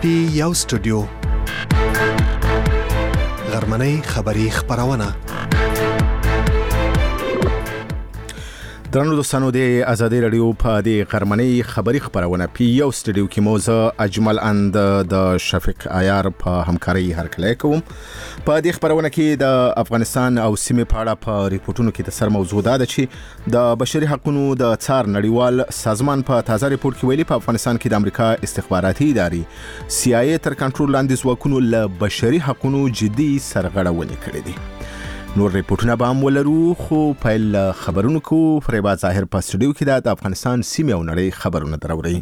یو سټوډیو غرمنۍ خبری خبرونه درنو دوستانو د آزادي رادیو په د غرمنۍ خبری خبرونه پی یو سټوډیو کې موزه اجمل اند د شفیق عیار په همکاري هرکلی کوم. په دې خبرونه کې د افغانستان او سیمې په اړه په ریپورتونو کې د سر موضوع ده چې د بشري حقوقو د څار نړیوال سازمان په تازه ریپورت کې ویلي په افغانستان کې د امریکا استخباراتي ادارې CIA تر کنټرول لاندې ځواکونو له بشري حقوقو جدي سرغړونې کړې دي. نور ریپورتونه به هم ولرو، خو پیل خبرونو کو فریبا ظاهر په سټوډیو کې د افغانستان سیمې او نړۍ خبرونه دراوړي.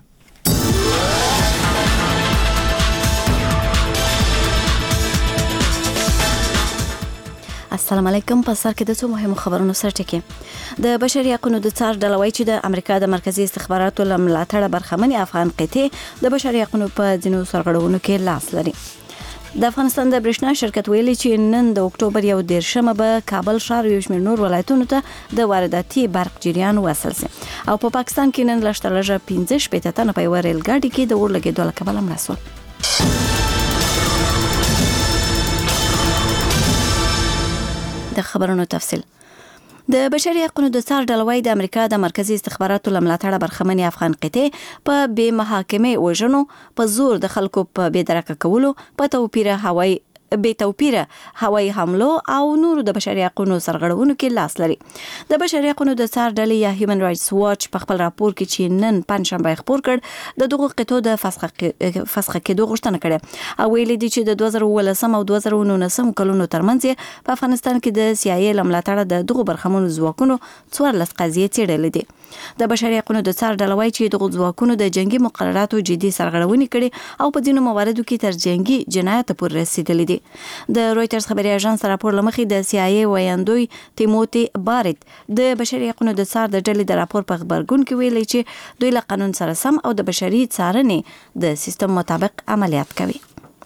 السلام علیکم. په سر کې د څو مهمو خبرونو سره ټکی د بشري حقوقو د څار ډلوي چې د امریکا د مرکزی استخباراتو لملاتړ برخمنې افغان قطعه د بشري حقوقو په ځینو سرغړونو کې لاس لري. د افغانستان د برېښنا شرکت ویلي چې نن د اکتوبر 11 به کابل ښار یو شمېر نور ولایتونو ته د وارداتي برق جریان وصل شي او په پاکستان کې نن لږ 15 تنه په ریل ګاډي کې د اور لګېدو له کبله مړه شول. د خبرونو تفصیل. د بشري حقوقو د څار ډلوي د امریکا د مرکزی استخباراتو لملاتړ برخمنې افغان قطعه په بې محاکمه وژنو، په زور د خلکو په بې درکه کولو، په توپیره هوایي حملو او نورو د بشري حقوقو سرغړونو کې لاس لري. د بشري حقوقو د څار ډلې یا هیومن رائټس واچ په خپل راپور کې چې نن پنځشنبه خبر کړ د دغه قطعو د فسخ کېدو غوښتنه کړې او ویلي دي چې د 2019 او 2019 کلونو ترمنځ په افغانستان کې د CIA لملاتړ د دغه برخمنو ځواکونو 14 قضیې څېړلې دي. د بشري حقوقو د څار ډلوي چې دغه ځواکونو د جنگي مقرراتو جدي سرغړونې کړې او په ځینو مواردو کې تر جنگي جنایت پورې رسیدلې دي. د رويټرز خبري اژانس راپور لمخې د CIA ویاندوی تیموتی بارت د بشري حقوقو د څار د ډلې د راپور په خبرګون کې ویلي چې دوی له قانون سره سم او د بشري څارنې د سیستم مطابق عملیات کوي.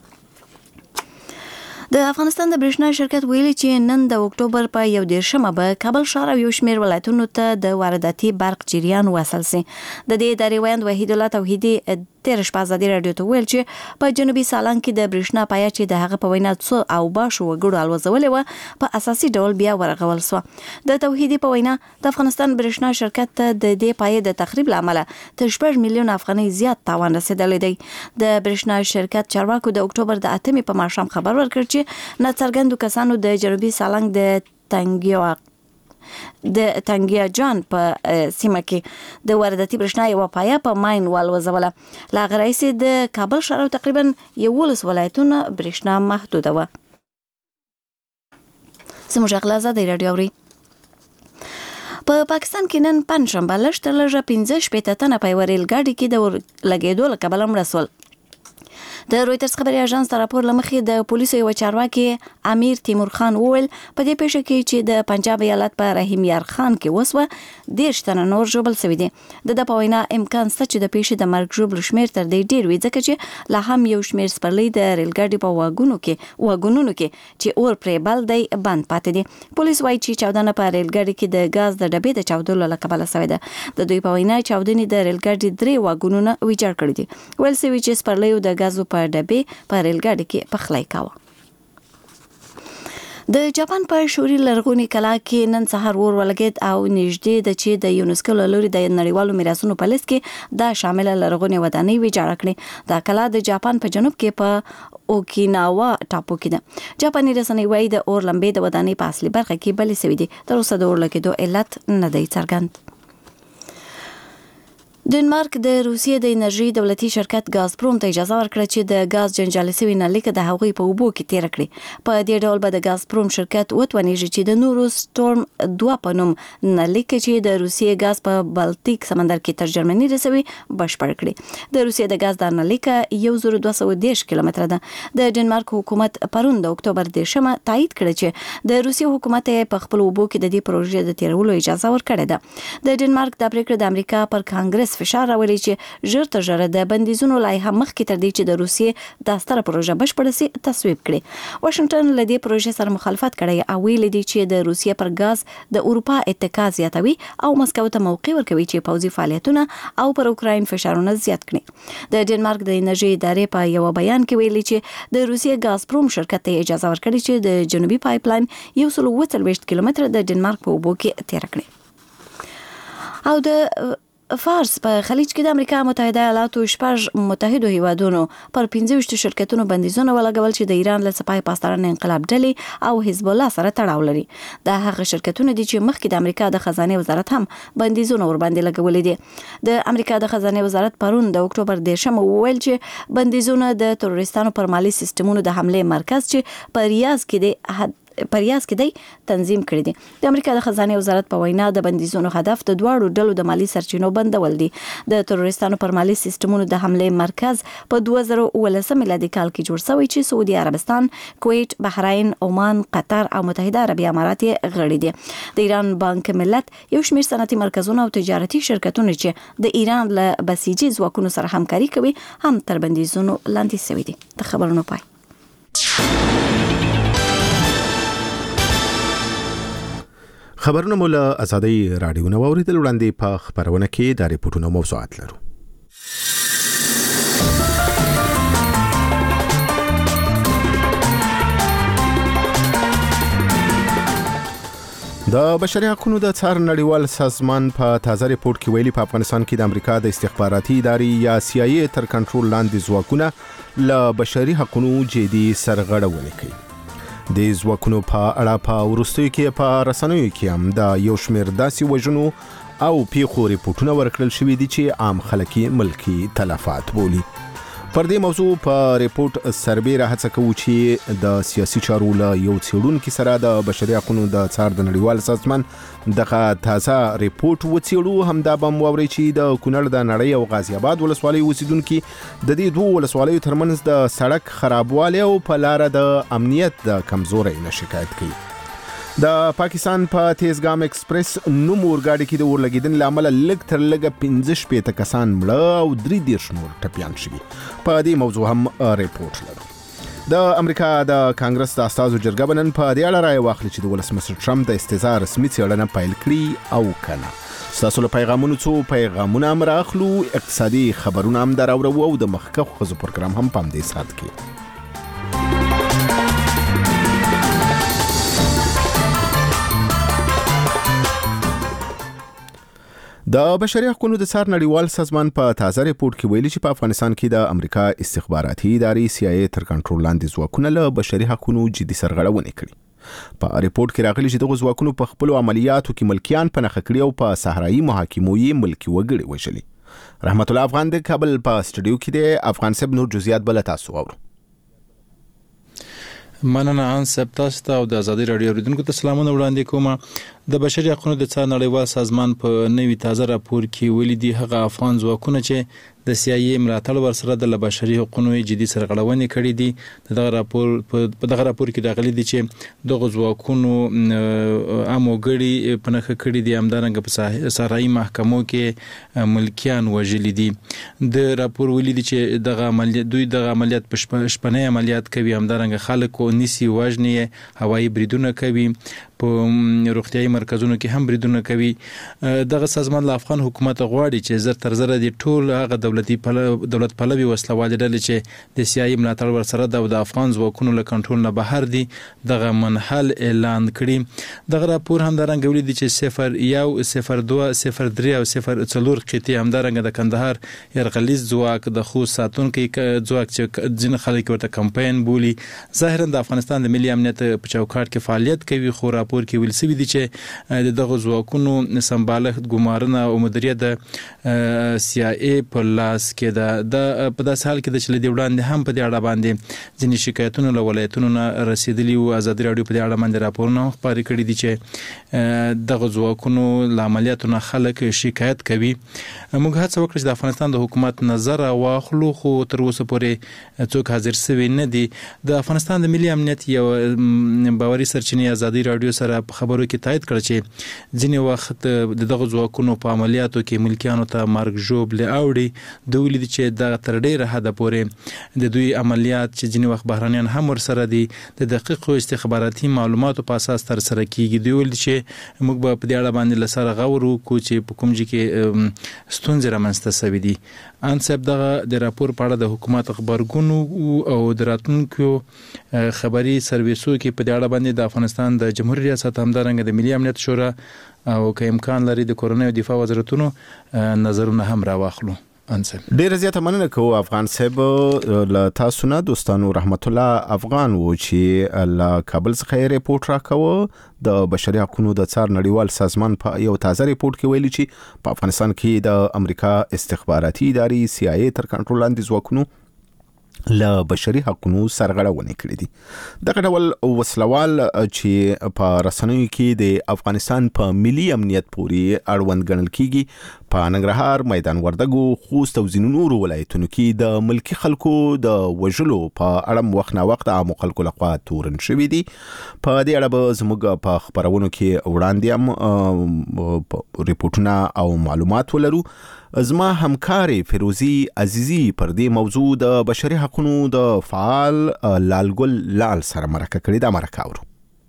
د افغانستان د برېښنا شرکت ویلي چې نن د اکتوبر په 11 به کابل ښار او یو شمېر ولایتونو ته د وارداتي برق جریان وصل شي. د دې ادارې ویاند وحید الله توحیدي تیر شپه ازادي رادیو ته ویل چې په جنوبي سالنګ کې د برېښنا پایه چې د هغه په وینا څو او باشو وګړو الوزولې و په اساسي ډول بیا ورغول شو. د توحیدي په وینا د افغانستان برېښنا شرکت ته د دې پایې د تخریب لامل تر 4 میلیون افغانۍ زیات تاوان رسیدلی دی. د برېښنا شرکت چارواکو د اکتوبر د 8 په ماښام خبر ورکړ چې ناڅرګندو کسانو د جنوبي سالنګ د تنګیا جان په سیمه کې د وارداتي برېښنا یو پایه په ماین والوزوله. لا غرایسي د کابل ښار تقریبا 11 ولایتونه برېښنا محدوده و. زموږ اغلازه د رادیو اوري. په پاکستان کې نن پنځشنبه لږ 15 تنه په ریل ګاډي کې د لګېدو له کبله مړه شول. د رويټرز خبري اژانس راپور لمخې د پولیسو یو چارواکي امیر تیمور خان وویل په دې پیښه کې چې د پنجاب ایالت په رحیم یار خان کې وسوه 10 تنه نور ژوبل شوي دي. د په وینا امکان شته چې د پیښې د مرګ ژوبل شمیر تر دې ډیر وي ځکه چې لا هم یو شمیر سپرلۍ د ریل ګاډي په واګونونو کې چې اور پرې بل دی بند پاتې دي. پولیس وايي چې چاودنه په ریل ګاډي کې د غاز د ډبې د چاودلو له کبله شوې ده. د دوی په وینا چاودنې د ریل ګاډي 3 واګونونه ویجاړ کړي دي. ویل شوی چې سپرلۍ د غازو په ډبې په ریل ګاډي کې پخلی کاوه. د جاپان په شوري لرغونی کلا کې نن سهار اور ولګید او نږدې د چې د یونسکو له لوري د نړیوالو میراثونو په لیست کې دا شامل لرغونی ودانۍ ویجاړ کړې. دا کلا د جاپان په جنوب کې په اوکیناوا ټاپو کې ده. جاپاني رسنۍ وايي د اور لمبې د ودانۍ په اصلي برخه کې بلې شوې دي. تر اوسه د اور لګېدو علت نه دی څرګند. ډنمارک د روسیې د انرژي دولتي شرکت غازپروم ته اجازه ورکړه چې د غاز جنجالي شوی نلیکه د هغوی په اوبو کې تیر کړي. په دې ډول به د غازپروم شرکت وتوانیږي چې د نورو سټورم 2 په نوم نلیکه چې د روسیې غاز په بالتیک سمندر کې تر جرمني رسوي بشپړ کړي. د روسیې د غاز د نلیکه 1210 کیلومتره ده. د ډنمارک حکومت پرون د اکتوبر 10 تایید کړ چې د روسیې حکومت په خپل اوبو کې د دې پروژې د تیرولو اجازه ورکړه ده. د ډنمارک د پریکړه د امریکا پر کانګرس فشار راوړي چې ژر تر ژره د بندیزونو لایحه مخکې تر دې چې د روسیې د ستره پروژه بشپړه سي تصویب کړي. واشنگټن له دې پروژې سره مخالفت کړی او ویلي دی چې د روسیې پر غاز د اروپا اتکا زیاتوي او مسکو ته موقع ورکوي چې پوځي فعالیتونه او پر اوکراین فشارونه زیات کړي. د ډنمارک د انرژي ادارې په یو بیان کې ویلي چې د روسیې غازپروم شرکت ته اجازه ورکړي چې د جنوبي پایپلاین 140 کیلومتره د ډنمارک په اوبو کې تیر کړي. او د فارس په خلیج کې د امریکا متحده ایالاتو 6 متحدو هیوادونو پر 15 شرکتونو بندیزونه ولګول چې د ایران له سپاه پاسداران انقلاب ډلې او حزب الله سره تړاو لري. دا هغه شرکتونه دي چې مخکې د امریکا د خزانه وزارت هم بندیزونه ور باندې لګولې دي. د امریکا د خزانه وزارت پرون د اکتوبر 10 وویل چې بندیزونه د تروریستانو پر مالی سیستمونو د حمله مرکز چې په ریاض کې دی تنظیم کړی دي. د امریکا د خزانه وزارت په وینا د بندیزونو هدف د دواړو ډلو د مالی سرچینو بندول دي. د تروریستانو پر مالی سیستمونو د حمله مرکز په 2019 میلادي کال کې جوړ شوی چې سعودي عربستان، کویت، بحرین، عمان، قطر او متحده عربي امارات غړي دي. د ایران بانک ملت یو شمېر صنعتي مرکزونه او تجارتي شرکتونه چې د ایران له بسیجي ځواکونو سره همکاري کوي هم تر بندیزونو لاندې شوي دي. د خبرونو پای. خبرونه مو له ازادۍ راډیو نه واوریدل. وړاندې په خبرونه کې د ریپورتونو موضوعات لرو. د بشري حقوقو د څار نړیوال سازمان په تازه ریپورت کې ویلي په افغانستان کې د امریکا د استخباراتي ادارې یا CIA تر کنټرول لاندې ځواکونه له بشري حقوقو جدي سرغړونه کوي. د ځواکونو په اړه په وروستیو کې په رسنیو کې هم د یو شمېر داسې وژنو او پیښو ریپورتونه ورکړل شوي دي چې عام خلک ملکي تلفات بولي. پر دې موضوع په ریپورت سربېره هڅه کوو چې د سیاسي چارو له یو څېړونکي سره د بشري حقوقو د څار د نړیوال سازمان دغه تازه ریپورت وڅېړو. همدا به مو واورئ چې د کونړ د نړۍ او غازي آباد ولسوالۍ اوسیدونکي د دې دوه ولسوالیو ترمنځ د سړک خرابوالی او په لاره د امنیت د کمزورۍ نه شکایت کوي. د پاکستان په تیزګام ایکسپریس نوم اورګاډي کې د اورلګیدنې له امله لږ تر لږه 15 کسان مړه او 33 نور ټپیان شوي. په دې موضوع هم ریپورت لرو. د امریکا د کانګرس د استازو جرګه به نن په دې اړه رایه واخلي چې د ولسمشر ټرمپ د استعزا رسمي څېړنه پیل کړي او کنه. ستاسو له پیغامونو څو پیغامونه هم راخلو، اقتصادي خبرونه هم دراوړو او د مخکښو ښځو پروګرام هم په همدې ساعت کې. د بشري حقوقو د څار نړیوال سازمان په تازه ریپورت کې ویلي چې په افغانستان کې د امریکا استخباراتي ادارې CIA تر کنټرول لاندې ځواکونه له بشري حقوقو جدي سرغړونه کړې. په ریپورت کې راغلي چې دغه ځواکونو په خپل عملیاتو کې ملکیان په نښه کړي او په صحرایي محاکمو یې ملکي وګړي وژلي. رحمت الله افغان د کابل په سټډیو کې د افغان سب نور جزئیات بل تاسو اورو. مننه ان سب تاسو ته او د ازادي رادیو اوریدونکو ته سلامونه وړاندې کوم. د بشري حقوقو د څار نړیوال سازمان په نوي تازه راپور کې ویلي دي هغه افغان ځواکونه چې د CIA ملاتړ ورسره د بشري حقوقو جدي سرغړونې کړې دي. دغه راپور په دغه راپور کې راغلي دي چې دغه ځواکونو اموګړي په نخښه کړې دي، همدارنګه په صحرایي محکمو کې ملکیان وژلي دي. د راپور ویلي دي چې دغه عملیات په شپنۍ عملیات کوي، همدارنګه خلک ونیسي، وژني، هوایي بریدونه کوي، په روغتيایي مرکزونو کې هم بریدونه کوي. دغه سازمان له افغان حکومت غواړي چې زر تر زر دي ټول هغه دولت پلوي وسلوالې ډلې چې د CIA ملاتړ ورسره د افغان ځواکونو له کنټرول نه بهر دي دغه منحل اعلان کړي. دغه راپور هم درنګ ویلي دي چې 01 02 03 او 04 قطعي همدارنګه د کندهار يرغلیز ځواک د خو ساتونکو ځواک چې ځین خلک ورته کمپاین بولي ظاهرا د افغانستان د ملي امنیت په چوکاټ کې فعالیت کوي. خو راپور کې ویل شوی دی چې دغه ځواکونو سمبالښت، ګمارنه او مدیریت د CIA په لاس کې د په داس حال کې د چل دی وړاندې هم په دې اړه باندې ځینې شکایتونه له ولایتونو نه رسیدلي او ازادي رادیو په دې اړه باندې راپورونه خبرې کړې دي چې دغه ځواکونو له عملیاتونو خلک شکایت کوي. موږ هڅه وکړه چې د افغانستان د حکومت نظر واخلو، خو تر اوسه پورې څوک حاضر شوی نه دي. د افغانستان د ملي امنیت یو باوري سرچینې ازادي رادیو سره په خبرو کې تایید کړ چې ځینې وخت دغه ځواکونو په عملیاتو کې ملکیانو ته مرګ ژوبلې اوړي دوی لید چې د تر ډیره حد پورې د دوی عملیات چې ځینې وخت بهرانيان هم ورسره دي د دقیق استخباراتي معلوماتو په اساس تر سره کیږي دوی ول چې موږ په دې اړه باندې لسره غور وکړو چې په کوم ځای کې ستونزې رامنځته شوې دي ان صاحب دغه د راپور په اړه د حکومت خبرګون او د راتلونکو خبري سرویسو کې په دې اړه باندې د افغانستان د جمهوریت ریاست همدارنګه د ملي امنیت شورا او که امکان لري د کورنۍ او دفاع وزارتونو نظرونه هم راواخلو. ډیر زیاته مننه کوم افغان صاحب له تاسو نه دوستانو رحمت الله افغان و چې له کابل څخه ریپورت راکوه د بشري حقوقو د څار نړیوال سازمان په یو تازه ریپورت کې ویلي چې په افغانستان کې د امریکا استخباراتي ادارې CIA تر کنټرول لاندې ځواکونو له بشري حقوقو سرغړونه کړې دي. دغه ډول وسلوال چې په رسنیو کې د افغانستان په ملي امنیت پورې اړوند ګڼل کیږي په ننګرهار، میدان وردګو، خوست او ځینو نورو ولایتونو کې د ملکی خلکو د وژلو په اړه وخت نه وخت عام خلکو لخوا تورن شوې دي. په دې اړه به زموږ په خبرونو کې وړاندې هم ریپورتونه او معلومات ولرو. زما همکار فیروزی عزیزی پر دې موضوع د بشري حقوقو د فعال لالګل لال سره مرکه کړې ده. مرکه اورو.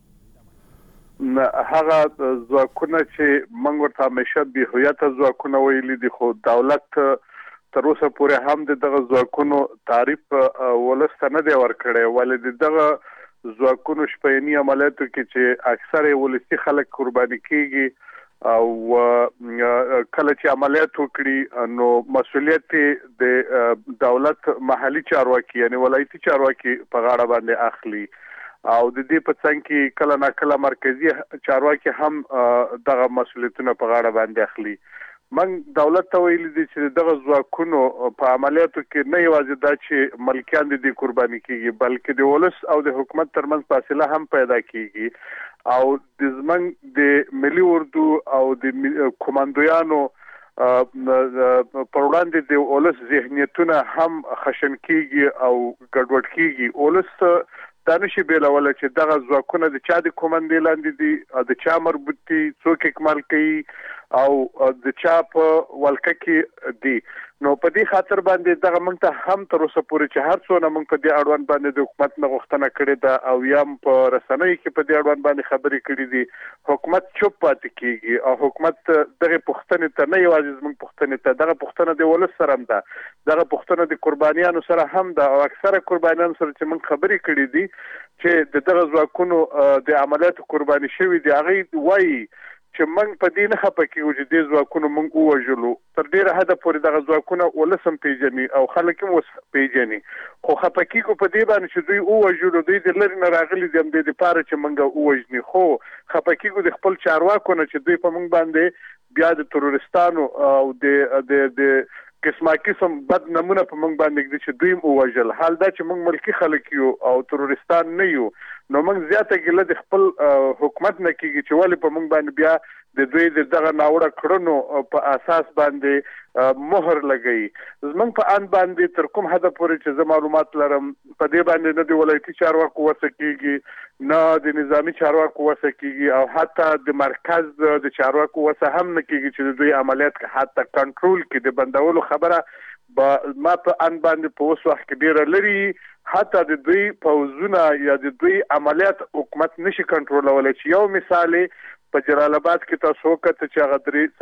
هغه ځواکونه چې موږ ورته همیشه به هویت ځواکونه ویلي دي خو دولت تر اوسه پورې هم دغه ځواکونو تعریف ولسته نه دی ورکړی ولې دغه ځواکونو شپېنی عملیاتو کې چې اکثره ولسی خلک قرباني کیږي او کله چې عملیات وکړي نو مسؤلیت د دولت محلي چارواکي یعنی ولایتي چارواکي په غاړه باندې اخلي او د دې په څنګ کې کله نه کله مرکزی چارواکي هم دغه مسؤلیتونه په غاړه باندې اخلي. من دولت ته ویل دي چې دغه ځواکونو په عملیاتو کې نه یوازې دا چې ملکیان دي قرباني کیږي بلکې د ولس او د حکومت ترمنځ فاصله هم پیدا کیږي او د زمنګ د ملي اردو او د کمانډویانو پر وړاندې د ولس ذهنیتونه هم خشن کیږي او ګډوډ کیږي. ولس دانشي بیلول چې دغه ځواکونه د چا د کمانډې لاندې دي د چا مربوط دي څوک اکمال کوي او د چا په ولکه کې دي. نو په دې خاطر باندې دغه موږ ته هم تر اوسه پورې چې هر څونه موږ په دې اړوند باندې د حکومت نه غوښتنه کړې ده او یا په رسنیو کې په دې اړوند باندې خبرې کړې دي حکومت چوپ پاتې کیږي او حکومت دغه پوښتنې ته نه یوازې موږ پوښتنې ته دغه پوښتنه د ولس سره هم ده دغه پوښتنه د قربانیانو سره هم ده او اکثره قربانیانو سره چې موږ خبرې کړې دي چې دغه ځواکونو د عملیاتو قرباني شوي دي هغه وایي چې موږ په دې نه خپه کېږو چې دې ځواکونو موږ ووژلو تر ډیره حده پورې دغه ځواکونه ولسم پیژني او خلک هم پیژني خو خپه کېږو په دې باندې چې دوی ووژلو دوی د لرې نه راغلي دي د لپاره چې موږ ووژني خو خپه کېږو د خپل چارواکو نه چې دوی په موږ باندې بیا د تروریستانو او د قسم بد نمونه په موږ باندې دي چې دوی ووژل حال دا چې موږ ملکی خلک یو او تروریستان نه یو نو موږ زیاته ګله د خپل حکومت نه کیږي چې ولې په موږ باندې بیا د دوی دغه ناوړه کړنو په اساس باندې مهر لګي. زمونږ په ان باندې تر کوم حد پورې چې زه معلومات لرم په دې باندې نه د ولایتي چارواکو وسکیږي نه د نظامی چارواکو وسکیږي او حتی د مرکز د چارواکو وسه هم نه کیږي چې دوی عملیات حتی کنټرول کې د بندولو خبره ما په ان باندې په اوس وخت کې ډیر لري حتی د دوی پوزونه یا د دوی عملیات حکومت نشي کنټرولولای. چې یو مثال په جلال آباد کې تاسو وکړه چې هغه درې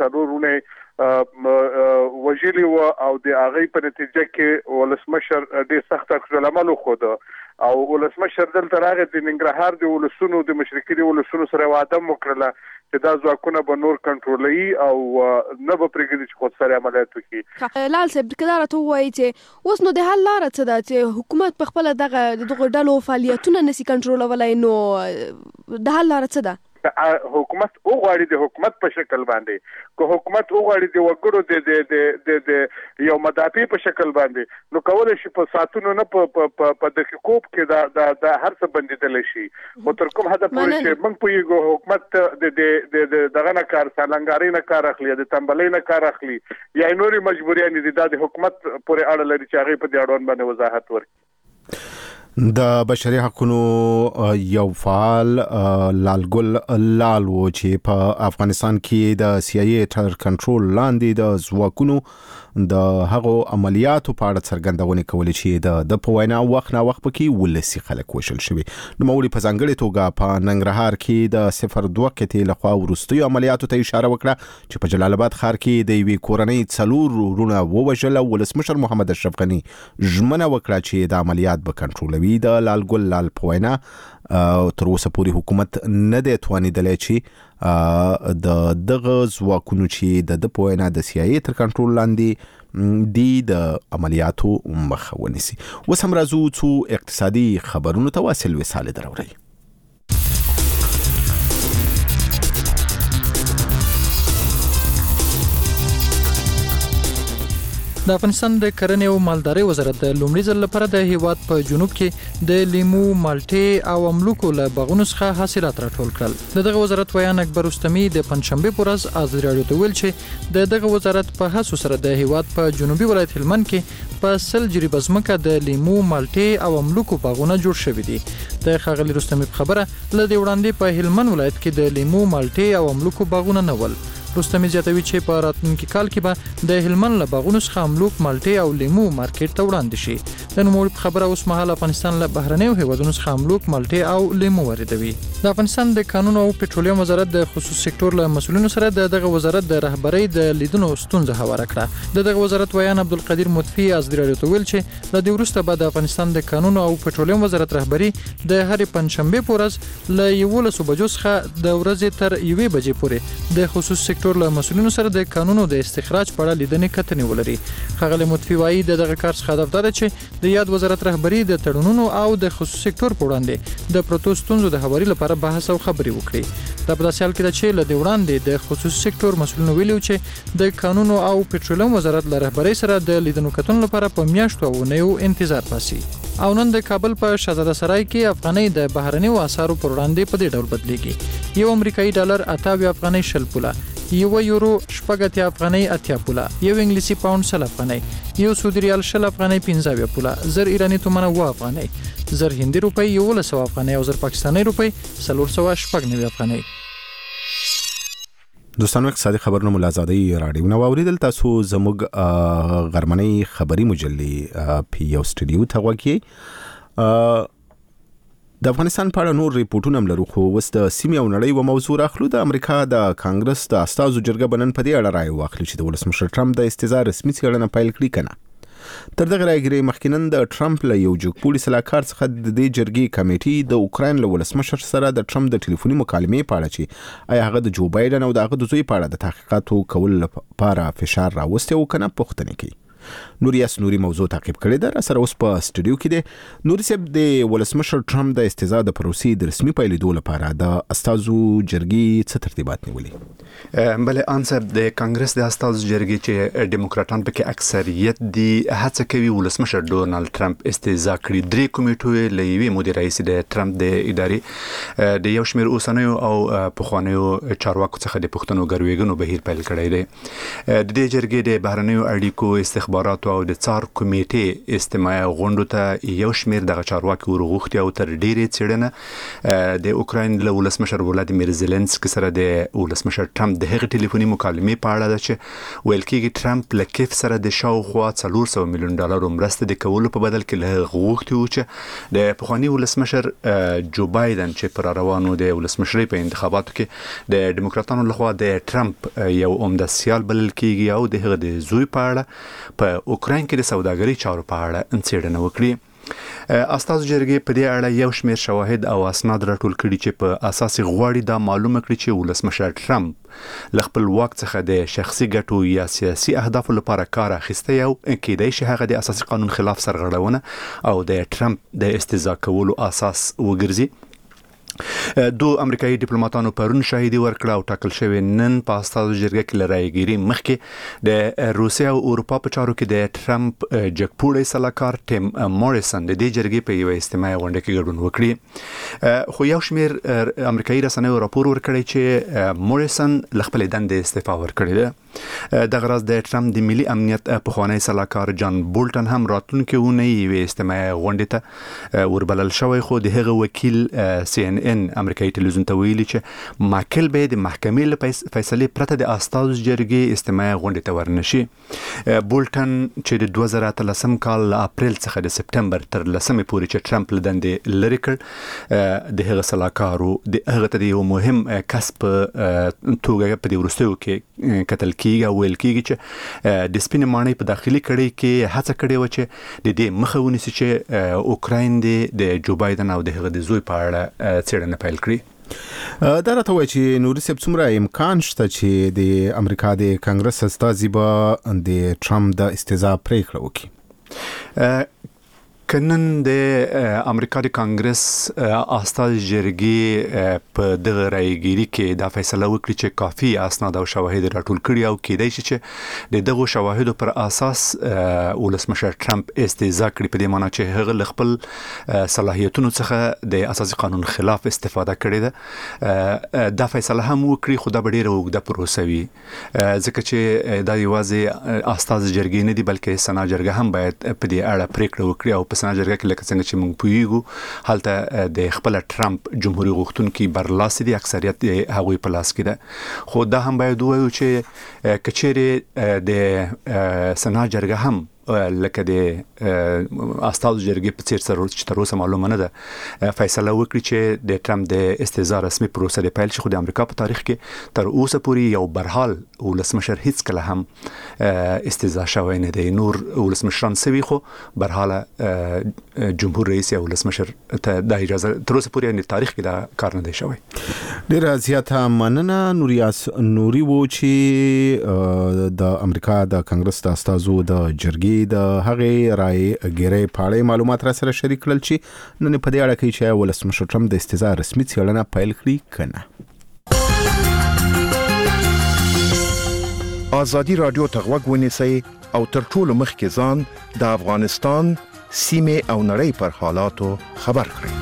څلورونه وژلي و او د هغه په نتیجه کې ولسمشر ډیر سخت عکس العمل وخود او ولسمشر دلته راغی د ننګرهار د ولسونو د مشرقي د ولسونو سره وعده وکړه چې دا ځواکونه به نور کنټرولوي او نه به پرېږدي چې خود سره عملیات وکړي. لال صاحب کله راته وایي چې اوس نو د حل لاره څه ده چې حکومت په خپل دغه ډلو فعالیتونه نشي کنټرولولای نو د حل لاره څه ده؟ حکومت وغواړي د حکومت په شکل باندې کو حکومت وغواړي د وګړو د یو مدافع په شکل باندې نو کولای شي په ساتونو نه په دقیقو کې دا هر څه بندیدل شي خو تر کوم حد پورې چې موږ په یو حکومت د دغه نه کار سالنګاری نه کار اخلي د تنبلۍ نه کار اخلي یا نوري مجبوریان دي د حکومت پورې اړه لري چې هغه په دې اړوند باندې وضاحت ورکړي. د بشري حقوقو یو فعال لالګل لالو چې په افغانستان کې د CIA تر کنټرول لاندې د ځواکونو د هغو عملیاتو په اړه څرګندونه کوي چې د په وینا وخت نه وخت پکې ولسی خلک وشل شوی. نو مولي په ځانګړي توګه په ننګرهار کې د 02 کتې لخوا ورستي عملیاتو ته اشاره وکړه چې په جلال آباد ښار کې د یوې کورنۍ 4 ورونه ووژل او ولسمشر محمد اشرف غني ژمنه وکړه چې د عملیات به کنټرولوي. د لالګل لال په وینا تر اوسه پورې حکومت نه دی توانیدلی چې د دغه ځواکونو چې د په وینا د CIA تر کنټرول لاندې د عملیاتو مخه ونیسي. اوس هم راځو څو اقتصادي خبرونو ته واصل وساله دروري. د افغانستان د کرنې او مالدارۍ وزارت د لومړي ځل لپاره د هیواد په جنوب کې د لیمو، مالټې او املوکو له باغونو څخه حاصلات راټول کړل. دغه وزارت ویان اکبر رستمی د پنځشنبه په ورځ ازادي راډیو ته ویل چې دغه وزارت په هڅو سره د هیواد په جنوبي ولایت هلمند کې په 100 جریبه ځمکه د لیمو، مالټې او املوکو باغونه جوړ شوي دي. د ښاغلي رستمی په خبره لدې وړاندې په هلمند ولایت کې د لیمو، مالټې او املوکو باغونه نه ول. رستمی زیاتوي چې په راتلونکي کال کې به د هلمند له باغونو څخه املوک، مالټې او لیمو مارکیټ ته وړاندې شي. د نوموړي په خبره اوس مهال افغانستان له بهرنیو هیوادونو څخه املوک، مالټې او لیمو واردوي. د افغانستان د قانون او پټرولیم وزارت د خصوصي سکتور له مسؤلینو سره دغه وزارت د رهبرۍ د لیدونو ستونزه هواره کړه. دغه وزارت ویان عبدالقدیر مطفی ازادي راډیو ته ویل چې له دې وروسته به د افغانستان د قانون او پټرولیم وزارت رهبري د هرې پنځشنبه په ورځ له 11 بجو څخه د ورځې تر 1 بجې پورې د خصوصي سکتور له مسؤلینو سره د قانونو د استخراج په اړه لیدنې کتنې ولري. ښاغلی مطفی وایي دغه کار څخه هدف دا ده چې د یاد وزارت رهبري د تړونونو او د خصوصي سکتور په وړاندې د پروتو ستونزو د هواري لپاره بحث او خبرې وکړي. دا په داسې حال کې ده چې له دې وړاندې د خصوصي سکتور مسؤلینو ویلي چې د قانونو او پټرولیم وزارت له رهبرۍ سره د لیدنو کتنو لپاره په میاشتو او اونیو انتظار باسي. او نن د کابل په شهزاده سرای کې افغانۍ د بهرنیو اسعارو پر وړاندې په دې ډول بدلیږي. یو امریکایي ډالر 28 افغانۍ 10 پوله، یو یورو 80 افغانۍ 80 پوله، یو انګلیسي پاوند 100 افغانۍ، یو سعودي ریال 10 افغانۍ 15 پوله، زر ایرانی تومنه 9 افغانۍ، زر هندي روپۍ 1100 افغانۍ او زر پاکستاني روپۍ 490 افغانۍ. دوستانو اقتصادي خبرونه ملازادي راډیو نو اوریدل. تاسو زموږ غرمنۍ خبري مجلې په یو سټډیو ته وګورئ. د افغانستان په اړه نور ریپورتونه هم لرو، خو اوس د سیمې او نړۍ و موضوع راخلو. د امریکا د کانګرس د استازو جرګه بنن په دې اړه رائے واخلي چې د ولسمشر ټرمپ د استیزا رسمي څېړنه پیل کړي کنه. تر دغه راګري مخکینن د ټرمپ له یو جګپوړي سلاکار څخه د دې جرګې کمیټې د اوکراین له ولسمشر سره د ټرمپ د ټلیفوني مکالمې په اړه چې آیا هغه د جو بایدن او دغه د زوی په اړه د تحقیقاتو کول لپاره فشار راوستي او کنه پوښتنه کوي. نوري موضوع تعقیب کړی ده. سره اوس په سټډیو کې ده نوري صاحب د ولسمشر ټرمپ د استیزا د پروسې د رسمي پیلېدو لپاره د استازو جرګې څه ترتیبات نیولې؟ بله انصب د کانګرس د استازو جرګې چې ډیموکراټان پکې اکثریت دي هڅه کوي ولسمشر ډونالد ټرمپ استیزا کړي. درې کمیټو له یوې مودې رئیس د ټرمپ د ادارې د یو شمېر اوسنیو او پخوانیو چارواکو څخه د پښتنو ګروېګنو بهیر پیل کړی دی. د دې جرګې د بهرنیو اړیکو استخباراتو او د څار کمیټې استماعي غونډو ته یو شمېر دغه چارواکي ورغوښتي او تر ډېرې څېړنه د اوکراین له ولسمشر ولادیمیر زيلنسکي سره د ولسمشر ټرمپ د هغې ټلیفوني مکالمې په اړه ده چې ویل کېږي ټرمپ له کیف سره د شاوخوا $400 میلیون مرسته د کولو په بدل کې له هغه غوښتي و چې د پخواني ولسمشر جو بایدن چې پر روانو د ولسمشرۍ په انتخاباتو کې د ډیموکراټانو لخوا د ټرمپ یو عمده سیال بلل کېږي او د هغه د زوی په اړه په اوکراین کې د سوداګرۍ چارو په اړه څېړنه وکړي. استازو جرګې په دې اړه یو شمېر شواهد او اسناد راټول کړي چې په اساس غواړي دا معلومه کړي چې ولسمشر ټرمپ له خپل واک څخه د شخصي ګټو یا سیاسي اهدافو لپاره کار اخیستی او کېدای شي هغه د اساسي قانون خلاف سرغړونه او د ټرمپ د استیزا کولو اساس وګرځي. دو امریکایي ډیپلوماټانو پرون شاهدي ورکړه او ټاکل شوی نن په استازو جرګه کې لرايګيري مخکې د روسیا او اروپا په چارو کې د ټرمپ جګپوړی سلاکار ټیم موریسن د دې جرګې په یو اجتماعي غونډه کې ګډون وکړي. خو یو شمېر امریکایي رسنیو راپور ورکړی چې موریسن له خپل دندې استعفا ورکړې ده. د غراز د ټرمپ د ملي امنیت پخوانی سلاکار جان بولټن هم راتلونکي ونه یوې استماعي غونډې ته وربلل شوی، خو د هغه وکیل CNN امریکایي ټلویزیون ته ویلي چې ماکل به د محکمې له فیصلې پرته د استازو جرګې استماعي غونډې ته ورنشي. بولټن چې د 2013 کال له اپریل څخه د سپټمبر تر 10 پورې چې ټرمپ له دندې لرې کړ، د هغه سلاکارو د هغه ته یو مهم کسب توګه په دې وروستیو کې کتل کیږي او ویل کیږي چې د سپینې ماڼۍ په داخلي کړۍ کې هڅه کړې و چې د دې مخه ونیسي چې اوکراین د جو بایدن او د هغه د زوی په اړه څېړنه پیل کړي. دا راته وایي چې نوري صاحب څومره امکان شته چې د امریکا د کانګرس استازي به د ټرمپ د استیضاح پریکړه وکړي؟ کنن د امریکا د کانګرس استازي جرګې په دغه رايګيري کې دا فیصله وکړي چې کافي اسناد او شواهد راټول کړي او کېدای شي چې د دغه شواهدو پر اساس ولسمشر ټرمپ استیضاح کړي، په دې معنی چې هغه خپل صلاحیتونو څخه د اساسي قانون خلاف استفاده کړې ده. دا فیصله هم وکړي، خو دا ډېره اوږده پروسه وي ځکه چې دا یوازې استازي جرګې نه دي بلکې سنا جرګه هم باید په دې اړه پریکړه وکړي او په سنا جرګه کې لکه څنګه چې موږ پوهیږو هلته د خپل ټرمپ جمهوریت غوښتونکي برلاسي دي، اکثریت هغوی په لاس کې ده. خو دا هم باید ووایو چې کچېرې د سنا جرګه هم لکه د استازو جرګې په څیر سره چې تر اوسه معلومه نه ده فیصله وکړي چې د ټرمپ د استیضاح رسمي پروسه د پیل شي، خو د امریکا په تاریخ کې تر اوسه پورې یو برحال ولسمشر هیڅ کله هم استیضاح شوی نه دی. نور ولسمشران سوي خو برحاله جمهور رئیس یا ولسمشر ته د اجازه تر اوسه پورې نه تاریخ کې دا کار نه دی شوی. ډیره زیاته مننه نوري وو چې د امریکا د کانګرس د استازو د جرګې د هغې رای ګیرې په اړه معلومات را سره شریک کړل چې نن په دې اړه کې چې ولسمشر ټرمپ د استیضاح رسمي څېړنه پیل کړي کنه. ازادي رادیو ته غوږ ونیسئ او تر ټولو مخکې ځان د افغانستان سیمې او نړۍ پر حالاتو خبر کړئ.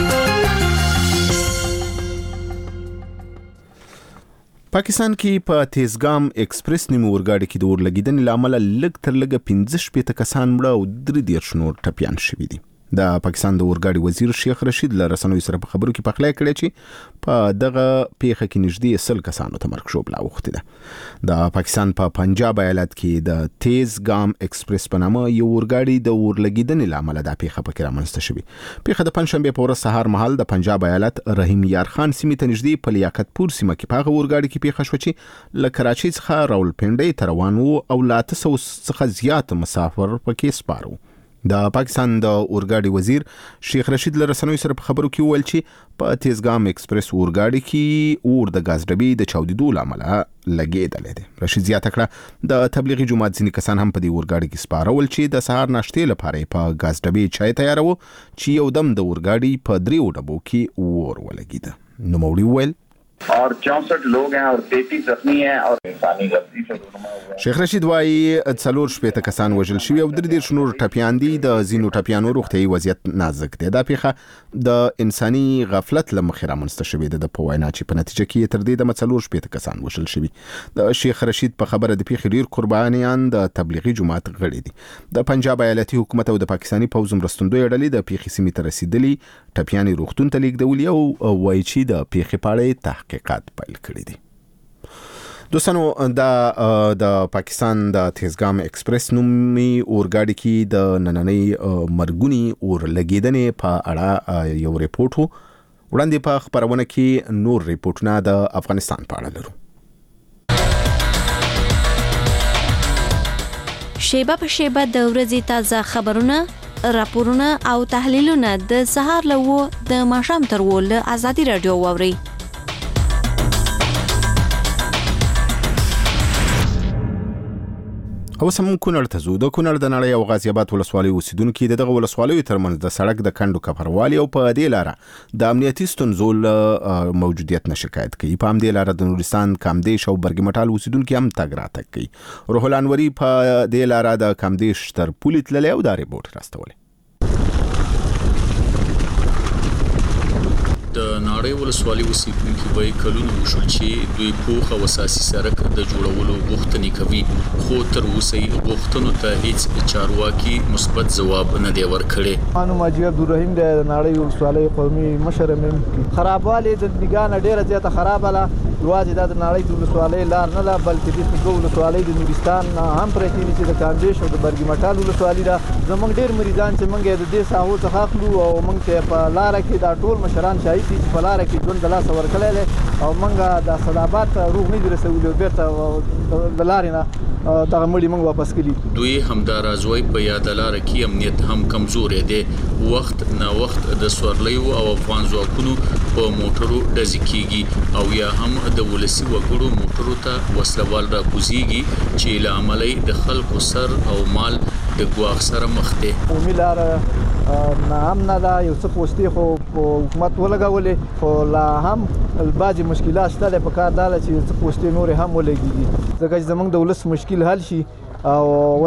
پاکستان کې په تیزګام ایکسپریس نیمه اورګاډي کې د اورلګیدنې له امله لږ تر لږه 15 کسان مړه او 33 نور ټپیان شوي دي. د پاکستان د اورګاډي وزیر شیخ رشید له رسنیو سره په خبرو کې پخلی کړی چې په دغه پیښه کې نږدې 100 کسانو ته مرګ ژوبله اوښتې ده. د پاکستان په پنجاب ایالت کې د تیزګام ایکسپریس په نامه یو اورګاډي د اورلګیدنې له امله دا پیښه پکې رامنځته شوې. پیښه د پنځشنبې په ورځ سهار مهال د پنجاب ایالت رحیم یار خان سیمې ته نږدې په لیاقت پور سیمه کې په هغه اورګاډي کې پیښه شوه چې له کراچۍ څخه راولپنډۍ ته روان و او له 800 څخه زیات مسافر پکې سپار وو. د پاکستان د اورګاډي وزیر شیخ رشید له رسنیو سره په خبرو کې وویل چې په تیزګام ایکسپریس اورګاډي کې اور د غاز ډبې د چاودېدو له امله لګېدلی دی. رشید زیاته کړه د تبلیغي جماعت ځینې کسان هم په دې اورګاډي کې سپارول چې د سهار ناشتې لپاره په غاز ډبې چای تیارو چې یو دم د اورګاډي په 3 ډبو کې اور ولګېده. نوموړي وویل और 64 लोग हैं और 33 जख्मी हैं और इंसानी गलती से दोनों हुआ. شیخ رشید وايي 4 کسان وژل شوي او 33 نور ټپیان دي. د زینو ټپیانو روغتیايي وضعیت نازک دی. دا پیښه د انساني غفلت له مخې رامنځته شوې ده. د په وینا چې په نتیجه کې تر دې د 4 کسان وژل شوي. د شیخ رشید په خبره د پیښې ډیر قربانیان د تبلیغي جماعت غړي دي. د پنجاب ایالتي حکومت او د پاکستاني پوځ مرستندوی ډلې د پیښې سیمې ته رسیدلي ټپیان روغتون ته لیږدولي او وایي چې د پیښې په اړه تحقیقات پیل کړي دي. دوستانو د پاکستان د تیزګام ایکسپریس نومي اورګاډي کې د نننۍ مرګونی اور لګیدنې په اړه یو ریپورت وو. وړاندې په خبرونه کې نور ریپورتونه د افغانستان په اړه لرو. شیبه په شیبه د ورځې تازه خبرونه، راپورونه او تحلیلونه د سهار له د ماښام تر له ازادي رادیو واوري. اوس هم کونړ ته ځو. د کونړ د نړۍ او غازي آباد ولسوالۍ اوسیدونکي د دغه ولسوالیو ترمنځ د سړک د کندو کفروالي او په دې لاره د امنیتي ستونزو موجودیت نه شکایت کوي. په همدې لاره د نورستان، کامدیش او برګ مټال اوسیدونکي هم تګ راتګ کوي. روح الانوري په دې لاره د کامدیش تر پولې تللی او دا ریپورټ راستولی. د ناړۍ ولسوالۍ اوسیدونکي وایي کلونه وشول چې دوی پوخ او اساسي سړک د جوړولو غوښتنې کوي، خو تر اوسه یې غوښتنو ته هیڅ چارواکي مثبت ځواب نه دی ورکړی. مانو ماجي عبدالرحیم د ناړۍ ولسوالۍ قومي مشر مې خرابوالی د نګانه ډیره زیاته خرابه ده. یوازې د ناړۍ د ولسوالۍ لار نه ده بلکې د دوه ولسوالۍ د نورستان هم پرې چې د کاندیش او د برګي مټال ولسوالۍ ده. زمونږ ډیر مریدان چې موږ د دې ساحو څخه اخلو او موږ ته په لار کې دا ټول مشران شاهد دي چې په لار کې ژوند د لاس ورکړل دي او موږ د صلابات روغ نه رسولو بیرته د لارې نه دغه مړي موږ واپس کړي. دوی همدارازوي په یاد لار کې امنیت هم کمزورې دی. وخت نه وخت د سورلیو او افغان ځواکونو په موټرو ډزې کیږي او یا هم د ولسی وګړو موټرو ته وسلوال را کوزيږي چې له عملي د خلکو سر او مال د ګواښ سره مخ دي. قومي لار نه هم نه دا یو څه پوسټي خو حکومت ولګولې خو لا هم بعضی مشکلات شته په کار داله چې څه پوسټي نور هم ولګيږي ځکه چې زمونږ د ولس مشکل حل شي او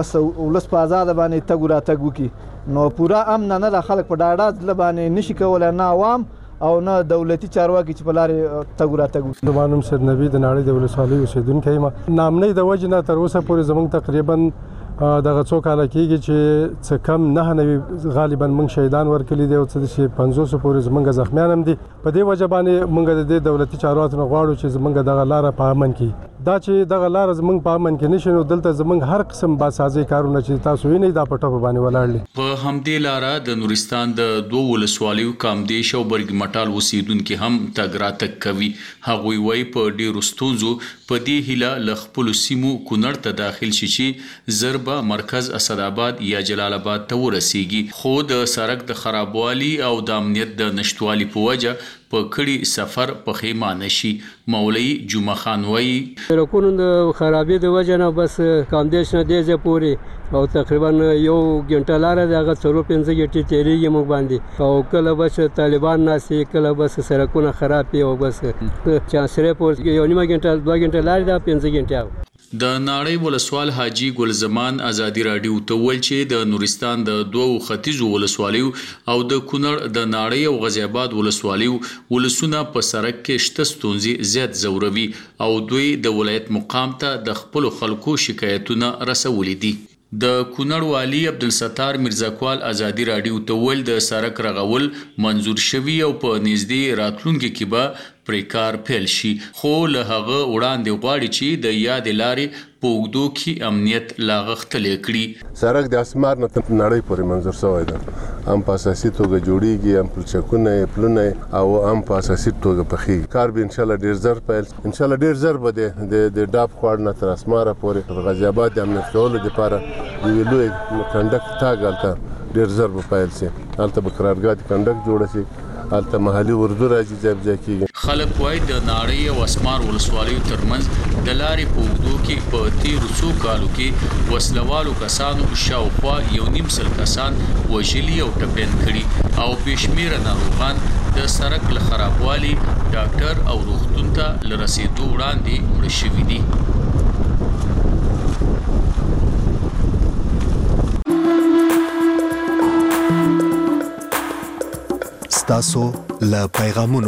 ولس په آزاد باندې تګ راتګ وکړي نو پورا امن نه د خلک په ډاډه ځل باندې نشي کولای نه عوام او نه دولتي چارواکي چې په لارې تګ راتګ وکړي. د مانوم سید نبی د ناړۍ د ولسوالۍ اوسیدونکی یم. نامنۍ د وجې نه تر اوسه پورې زموږ تقریبا دغه څو کاله کېږي چې څه کم 99 غالبا موږ شهیدان ورکړي دي او څه چې 500 پورې زموږ زخمیان هم دي. په دې وجه باندې موږ د دولتي چارواکو نه غواړو چې زموږ دغه لار په امن کې دا چې دغه لار زموږ په امن کې نشي نو دلته زموږ هر قسم باسازي کارونه چې تاسو وینئ دا په ټاپ باندې ولاړل. په همدې لار د نورستان د دوه ولسوالیو کامدیش او برګ مټال اوسیدونکو هم تګ راتګ کوي. هغوی وایي په ډیرو ستونزو په دې هیله ل خپل سیمو کونړ ته داخل شي چې ضربه مرکز اسداباد یا جلال آباد ته ورسیږي، خو د سړک د خرابوالي او د امنیت د نشټوالي په وجه په کړي سفر په خیمانه شي. مولوی جمعه خان وایي سړکونو د خرابې د وجه نه بس کامدیش نه دی پورې او تقریبا یو غنټه لار ده هغه 4-5 غټي تیریږي موږ باندې او کله بس طالبان ناسي کله بس سړکونه خراب او بس چانسره پور یو نیمه غنټه 2 غنټه لار ده 5 غنټه. د ناړۍ ولسوال حاجی ګل زمان ازادي رادیو ته ویل چې د نورستان د دوه ختیځو ولسوالیو او د کونړ د ناړۍ او غزي آباد ولسوالیو ولسونه په سړک کې شته ستونزې زیات زوروي او دوی د ولایت مقام ته د خپل خلکو شکایتونه رسولې دي. د کونړ والی عبدالستار مرزاکوال ازادي رادیو ته ویل د سړک رغول منظور شوی او په نږدې راتلونکي کې به پریکار پیل شي، خو له هغه وړاندې غواړي چې د یاد لارې په اوږدو کې امنیت لا غښتلی کړي. سړک د اسمار نه تر نړۍ پورې منظور شوی ده، هم په اساسي توګه جوړیږي، هم پلچکونه پلونه او هم په اساسي توګه پخېږي. کار به انشاءالله ډیر زر پیل ان شاء الله ډیر زر به د ډاپ خوړ نه تر اسماره پورې غزي آباد د امنیت کولو لپاره د لوی کنډک تاګ هلته ډیر زر به پیل شي. هلته به قرارګاه د کنډک جوړ شي، هلته محلي اردو راځي ځای کېږي. خلک وایي د ناړۍ او اسمار ولسوالیو ترمنځ د لارې په اوږدو کې په تیرو څو کالو کې وسلوالو کسانو شاوخوا 1.5 کسان وژلي او ټپیان کړي او بې شمېره ناروغان د سړک له خرابوالي ډاکټر او روغتون ته له رسېدو وړاندې مړه شوي دي. ستاسو له پیغامونو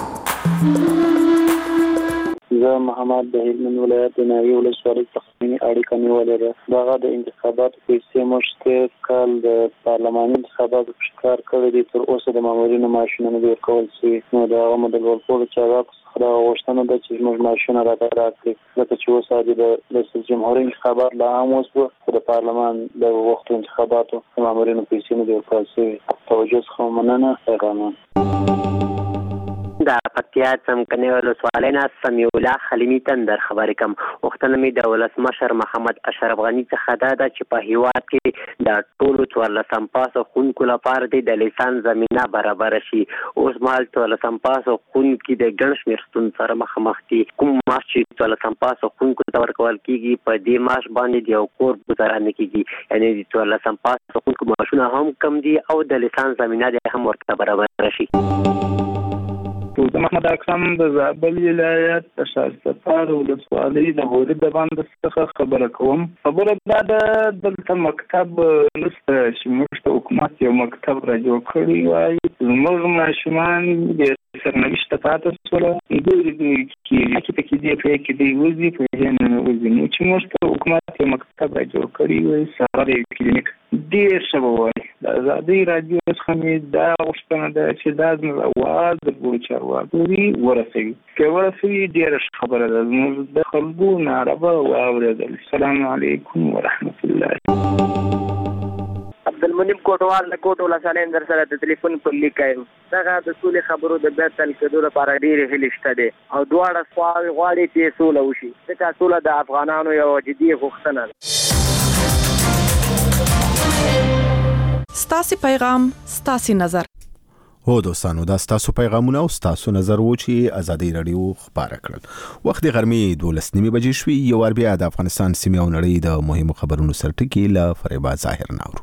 زه محمد د هلمند ولایت د ناوې ولسوالۍ څخه اړیکه نیولې ده. دغه د انتخاباتو پیسې موږ تېر کال د پارلماني انتخاباتو په ښکار کړی دي، تر اوسه د مامورینو معاشونه نه دي ورکول شوي. نو د هغه مډلورپولو چارواکو څخه دغه غوښتنه ده چې زموږ معاشونه راته راکړي، ځکه چې اوس د ریاست جمهوري انتخابات لا هم وشوه خو د پارلمان د وختو انتخاباتو د مامورینو پیسې نه دي ورکول شوي. توجه څخه مننه. پیغامان د پکتیا څمکني ولسوالۍ نه سمیع الله خلیمي تندر خبرې کوم. غوښتنه مې د ولسمشر محمد اشرف غني څخه ده چې په هیواد کې د ټولو 14 پاسه ښوونکو لپاره د لیسانس زمینه برابر شي. اوس مهال 14 پاسه ښوونکي د ګڼ شمېر ستونزو سره مخامخ دي. کوم معاش چې 14 پاسه ښوونکو ته ورکول کېږي په دې معاش باندې د یو کور ګزاره نه کېږي، یعنې د 14 پاسه ښوونکو معاشونه هم کم دي او د لیسانس زمینه هم ورته برابر شي. زه محمد اکرم د زابل ولایت د شارسپار ولسوالۍ د هوري د باندې څخه خبره کوم. خبره دا ده دلته مکتب نشته چې موږ ته حکومت یو مکتب را جوړ کړی وای. زموږ ماشومان د سرنوشت پاتې سوله دوی کې دې کې دې وزي په جن وزي نو چې موږ ته حکومت یې مکتب جوړ کړی وي سره د کلینیک ډېر شوی د آزادۍ راډیو څخه مې دا غوښتنه ده چې دا اواز د ګورچاروالو ورسوي که ورسوي ډېره خبره ده زموږ د خلکو ناره به واورېدل. السلام علیکم ورحمت الله. عبدالمنیب کوټوال د کوټ ولسوالۍ در سره د ټلیفون پر لیک کوي. دغه د سولې خبرو د بیا تل کېدو لپاره ډېرې هیلې شته دي او دواړه خواوې غواړي چې سوله وشي ځکه سوله د افغانانو یو جدي غوښتنه ده. ستاسو پیغام ستاسو نظر. هو دوستانو دا ستاسو پیغامونه او ستاسو نظر و چې ازادي رادیو خبره کړل. وخت غرمې 12:30 بجې شوې. یو ور بیا د افغانستان سیمه او نړۍ د مهمو خبرونو سرټکی له فریبا ظاهر ناورو.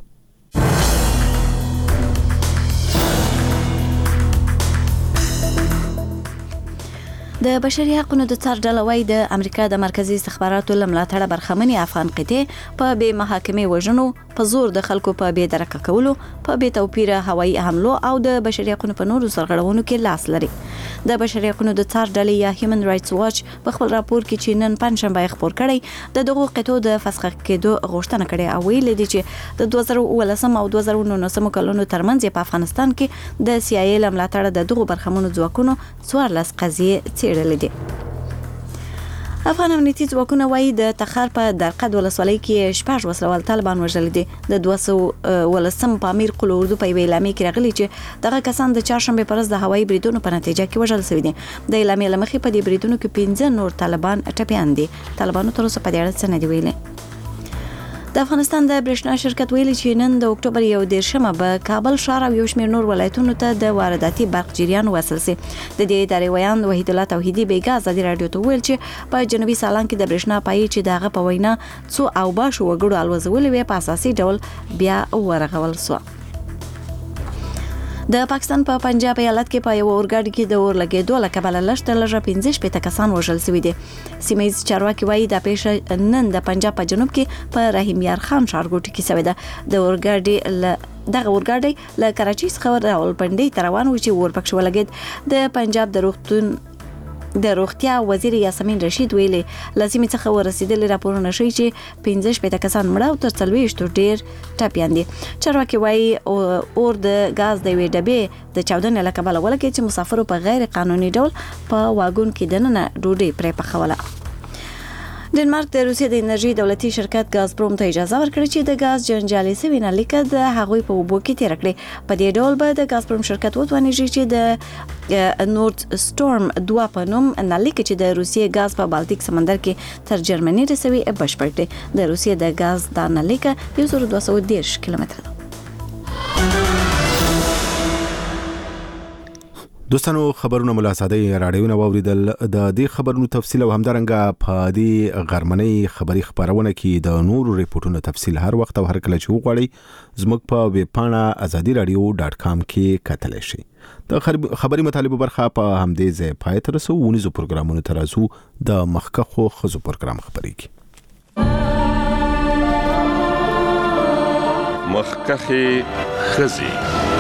د بشري حقوقو د څار ډله وايي د امریکا د مرکزی استخباراتو لملاتړه برخمنې افغان قطعه په بې محاکمې وژنو، په زور د خلکو په بې درکه کولو، په بې توپیره هوایي حملو او د بشري حقوقو په نورو سرغړونو کې لاس لري. د بشري حقوقو د څار ډلې یا هیومن رائټس واچ په خپل راپور کې چې نن پنځشنبه خبر کړی د دغو قطعو د فسخ کېدو غوښتنه کړې او ویل دي چې د 2019 او 2019 کلونو ترمنځ په افغانستان کې د CIA لملاتړه د دغو برخمنو ځواکونو 14 قضیې څېړلې دي. افغان امنیتي ځواکونه وایي د تخار په درقد ولسوالۍ کې 6 وسلوال طالبان وژل دي. د 200 په امیر قل اردو په اعلامیه کې راغلي چې دغه کسان د چهارشنبه پر ورځ د هوایي بریدونو په نتیجه کې وژل شوي دي. د اعلامیه لمخې په دې بریدونو کې 15 نور طالبان ټپيان دي. طالبانو تر اوسه په دې اړه څه نه دی ویلي. د افغانستان د برېښنا شرکت ویلي چې نن د اکتوبر 1 به کابل ښار او یو شمېر نور ولایتونو ته د وارداتي برق جریان وصل شي. د دې ادارې ویان وحید الله توحیدي بیګا ازادي رادیو ته ویل چې په جنوبي سالان کې د برېښنا پای چې دغه په وینا څو او باشو وګړو الوزول وي په اساسي ډول بیا ورغول شو. د پاکستان په پنجاب ایالت کې په یو اورګاډي کې د اور لګېدو له کبله لږ 15 کسان وژل شوي دي. سیمه‌ییز چارواکي وایي دا پیښه نن د پنجاب په جنوب کې په رحیم یار خان ښارګوټي کې شوې ده. دغه اورګاډي له کراچۍ څخه راولپنډۍ ته روان و چې اور پکښې ولګېد. د پنجاب د روغتیا وزیر یاسمین رشید ویلي لازمي څخه ورسېدلي راپورونه ښیي چې 15 کسان مړه او تر 40 ډېر ټپيان دي. چارواکي وایي اور د غاز د وې ډبې د چاودنې له کبله ولګېد چې مسافرو په غیر قانوني ډول په واګون کې دننه ډوډۍ پرې پخوله. ډنمارک د روسیې د انرژي دولتي شرکت ګازپروم ته اجازه ورکړه چې د غاز جنجالي سوي نه لیکه د هغوی په اوبو کې تیر کړي. په دې ډول به د ګازپروم شرکت وتوانیږي چې د نورد سټورم 2 په نوم نه لیکه چې د روسیې غاز په بالتیک سمندر کې تر جرمني رسوي بشپړ کړي. د روسیې د غاز دا نه لیکه 1210 کیلومتره ده. دوستانو خبرونه ملاسادي راډیو واوریدل. د دې خبرونو تفصیل او همدارنګه په دې غرمنۍ خبري خبرونه کې د نورو ریپورتونو تفصیل هر وخت او هر کله چې وغواړئ زموږ په ویب پاڼه azadiradio.com کې کتلی شئ. د خبري مطالبه برخه په همدې ځای پای ته رسو. ونیزو پروګرامونو ترازو د مخکخو خزو پروګرام خبري کی مخکخي خزي.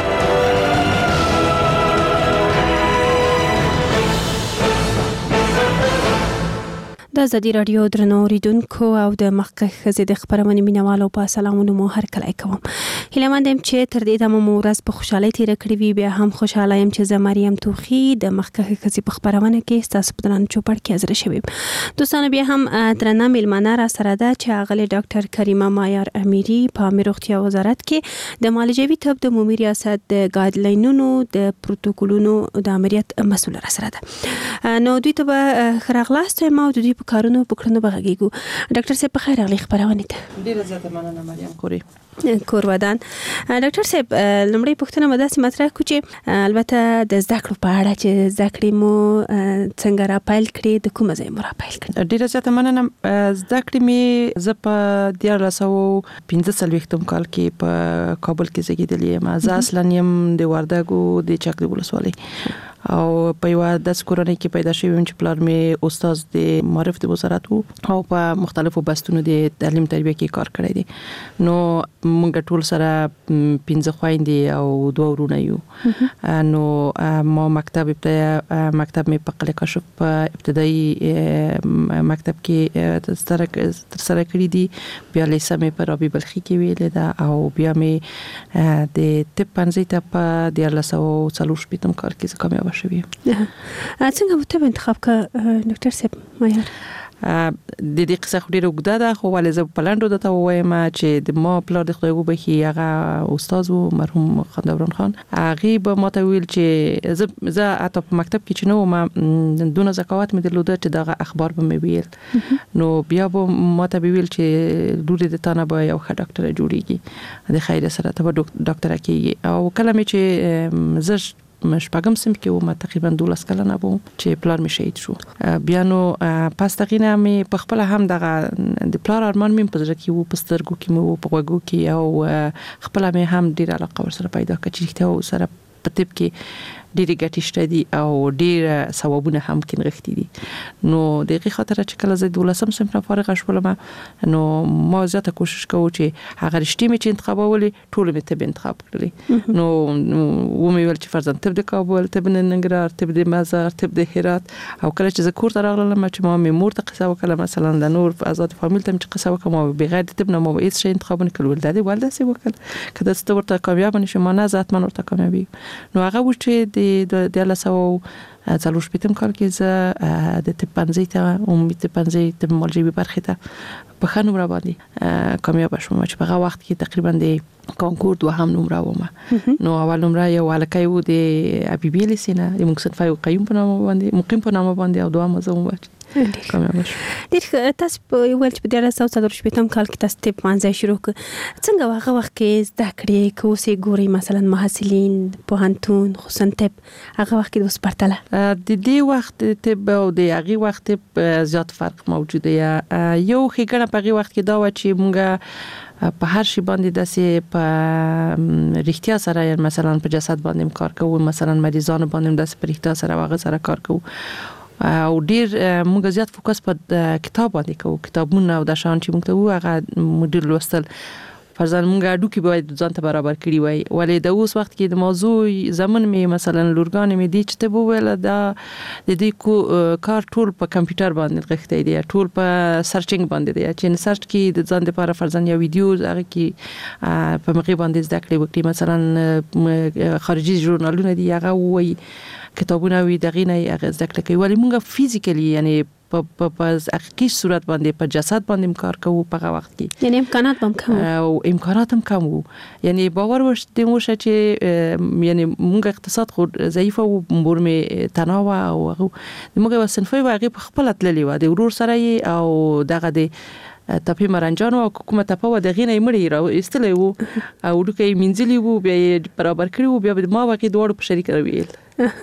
د ازادي رادیو درنو اوریدونکو او د مخکخ خزې د خبرونې مینوالو په سلامونو مو هر کله کوم. هیله مند یم چې تر دې دمه مو ورځ په خوشحالۍ تیر کړې وي. بیا هم خوشاله یم چې زه مریم توخی د مخکخ خزې په خبرونه کې ستاسو په درنو چوپړ کې حاضر شوم. دوستانو بیا هم درنه میلمانه را سره ده چې اغلی ډاکټر کریمه مایار امیری په عامه روغتیا وزارت کې د معالجوي طب د عمومي ریاست د ګایډلاینونو د پروتوکولونو د امریت مسؤل را سره ده. نو دوی ته به خراغلاست ما د دوی په کارونو پکړنو بغږیږو. ډاکټر صاحب په خیر راغلی خبرونه ته. ډیره زیاته مننه مریم خوري. کورودان ډاکټر صاحب لمړی پوښتنه مده سي مطرح کو چې البته د زده کړو په اړه چې زده کړې مو څنګه را پایل کړې د کومه ځای مو را پایل کړې؟ ډیره زیاته مننه. زده کړې مې زه په 1915 کال کې په کابل کې زیږیدلې یم. زه اصلا یم د وردګو د چاکلي ولسوالۍ او په یو د کورنۍ کې پیدا شوی چې پلار مې استاد د معرف د وزارت او په مختلفو بستونو د تعلیم تربیه کې کار کړی دی. نو موږ ټول سره 15 خويندې او 2 ورونه یو. نو ما مکتب مې په قلعه کشف په ابتدایي مکتب کې تر سره کړی دي. بیا لیسه مې په رابعه بلخي کې ویلې ده او بیا مې د طب پنځه ته په 1940 کال کې کامیاب شوی. څنګه ته انتخاب کا ډاکټر صاحب معیار؟ د دې قصه خو ډیره اوږده ده خو ولې زه په لاندو دته وایم چې د ما پلار د خدای وبخي هغه استاد و مرحوم خاندوران خان. هغه به ما ته ویل چې زه اته په مکتب کې چې نو ما دونه زکوات مې درلوده چې دغه اخبار به مې ویل. نو بیا به ما ته ویل چې لوري د تانه به یو ښه ډاکټر جوړیږي د خیر سره ته ډاکټر کېږي. او کله مې چې زه شپږم سم کې و ما تقریبا 12 کلنه وم چې پلار مې شهید شو. بیا نو پس تقینه مې په خپل هم دغه د پلار ارمان مې په ځکه کې و په سترګو کې مې و په غوږو کې او خپل مې هم ډیر علاقه ور سره پیدا کړ چې ته سره په طب کې ډېری ګټې شته دي او ډېر ثوابونه هم کې نغښتي دي. نو دغه خاطر چې کله زه 12 سم نه فارغ شولم نو ما زیاته کوشش کوم چې هغه رښتې مې چې انتخابولې ټول مې طب انتخاب کړلې. نو و مې ویل چې فرضاً طب د کابل، طب د ننګرهار، طب د مزار، طب د هرات. او کله چې زه کور ته راغلم چې ما مې مور ته قصه وکړه مثلا د نور آزاد فامیل ته چې قصه وکړم بغیر د طب نه مو هیڅ شي انتخاب نه کړل. د والده سي وکړ کله چې ورته کامیاب نشم ما نه ذات من ورته کامیابی. نو هغه و چې د لاسو څلور شپږم کال کې زه د طب پنځه ته امید پنځه طب مولوی برخه ته په خنوم را باندې کامیاب شوم چې په هغه وخت کې تقریبا د کانکور دوهم نمره ومه. نو اول نمره یو الکای و د حبیبی لیسینه د مقصد فای قیوم په نامه باندې مقیم په نامه باندې او دوه مزه ومه کامیاب شوم. ډیر تاسو په یو ول چې په 1940 کال کې تاسو طب پنځه شروع ک څنګه هغه وخت کې زده کړې کوسې ګوري مثلا محصلین په هنتون خصوصا طب هغه وخت کې اوس پرتله د دې وخت طب او د هغه وخت طب زیات فرق موجود دی. یو خګنه په هغه وخت کې دا و چې مونږه په هر شي باندې داسې په رښتیا سره مثلا په جسد باندې کار کوو مثلا مریضانو باندې داسې په رښتیا سره واغه سره کار کوو او ډیر موږ زیات فوکس په کتاب باندې کوو. کتابونه او د شان چې موږ ته وغه مدیر لوستل فرضاً موږ اډو کې باید ځان ته برابر کړی وای ولې د اوس وخت کې د موضوع زمون می مثلا لورګان می دي چې ته وویل دا د دې کار ټول په کمپیوټر باندې غښتې دي ټول په سرچینګ باندې دي چې سرچ کې د ځان لپاره فرضاً یو ویډیو هغه کې په مخې باندې زده کړې وکړي مثلا خارجي ژورنالونه دي هغه وای کتابونه وی دغه نه هغه زده کړې کوي ولې موږ فزیکلی یعنی په حقیقي صورت باندې په جسد باندې کار کوو په هغه وخت کې یعنی امکانات هم کم او امکانات هم کم وو. یعنی باور وشته موشه چې یعنی موږ اقتصاد خو ضعیف او مور می تناوه او موږ وسنفي واغې په خپل تللی و د ورور سره او دغه د تپی مرنجان او حکومت په و دغه نه مړی را استلې وو او لکه منځلي وو بیا برابر کړی وو بیا ما واقع دوړ په شریک راویل.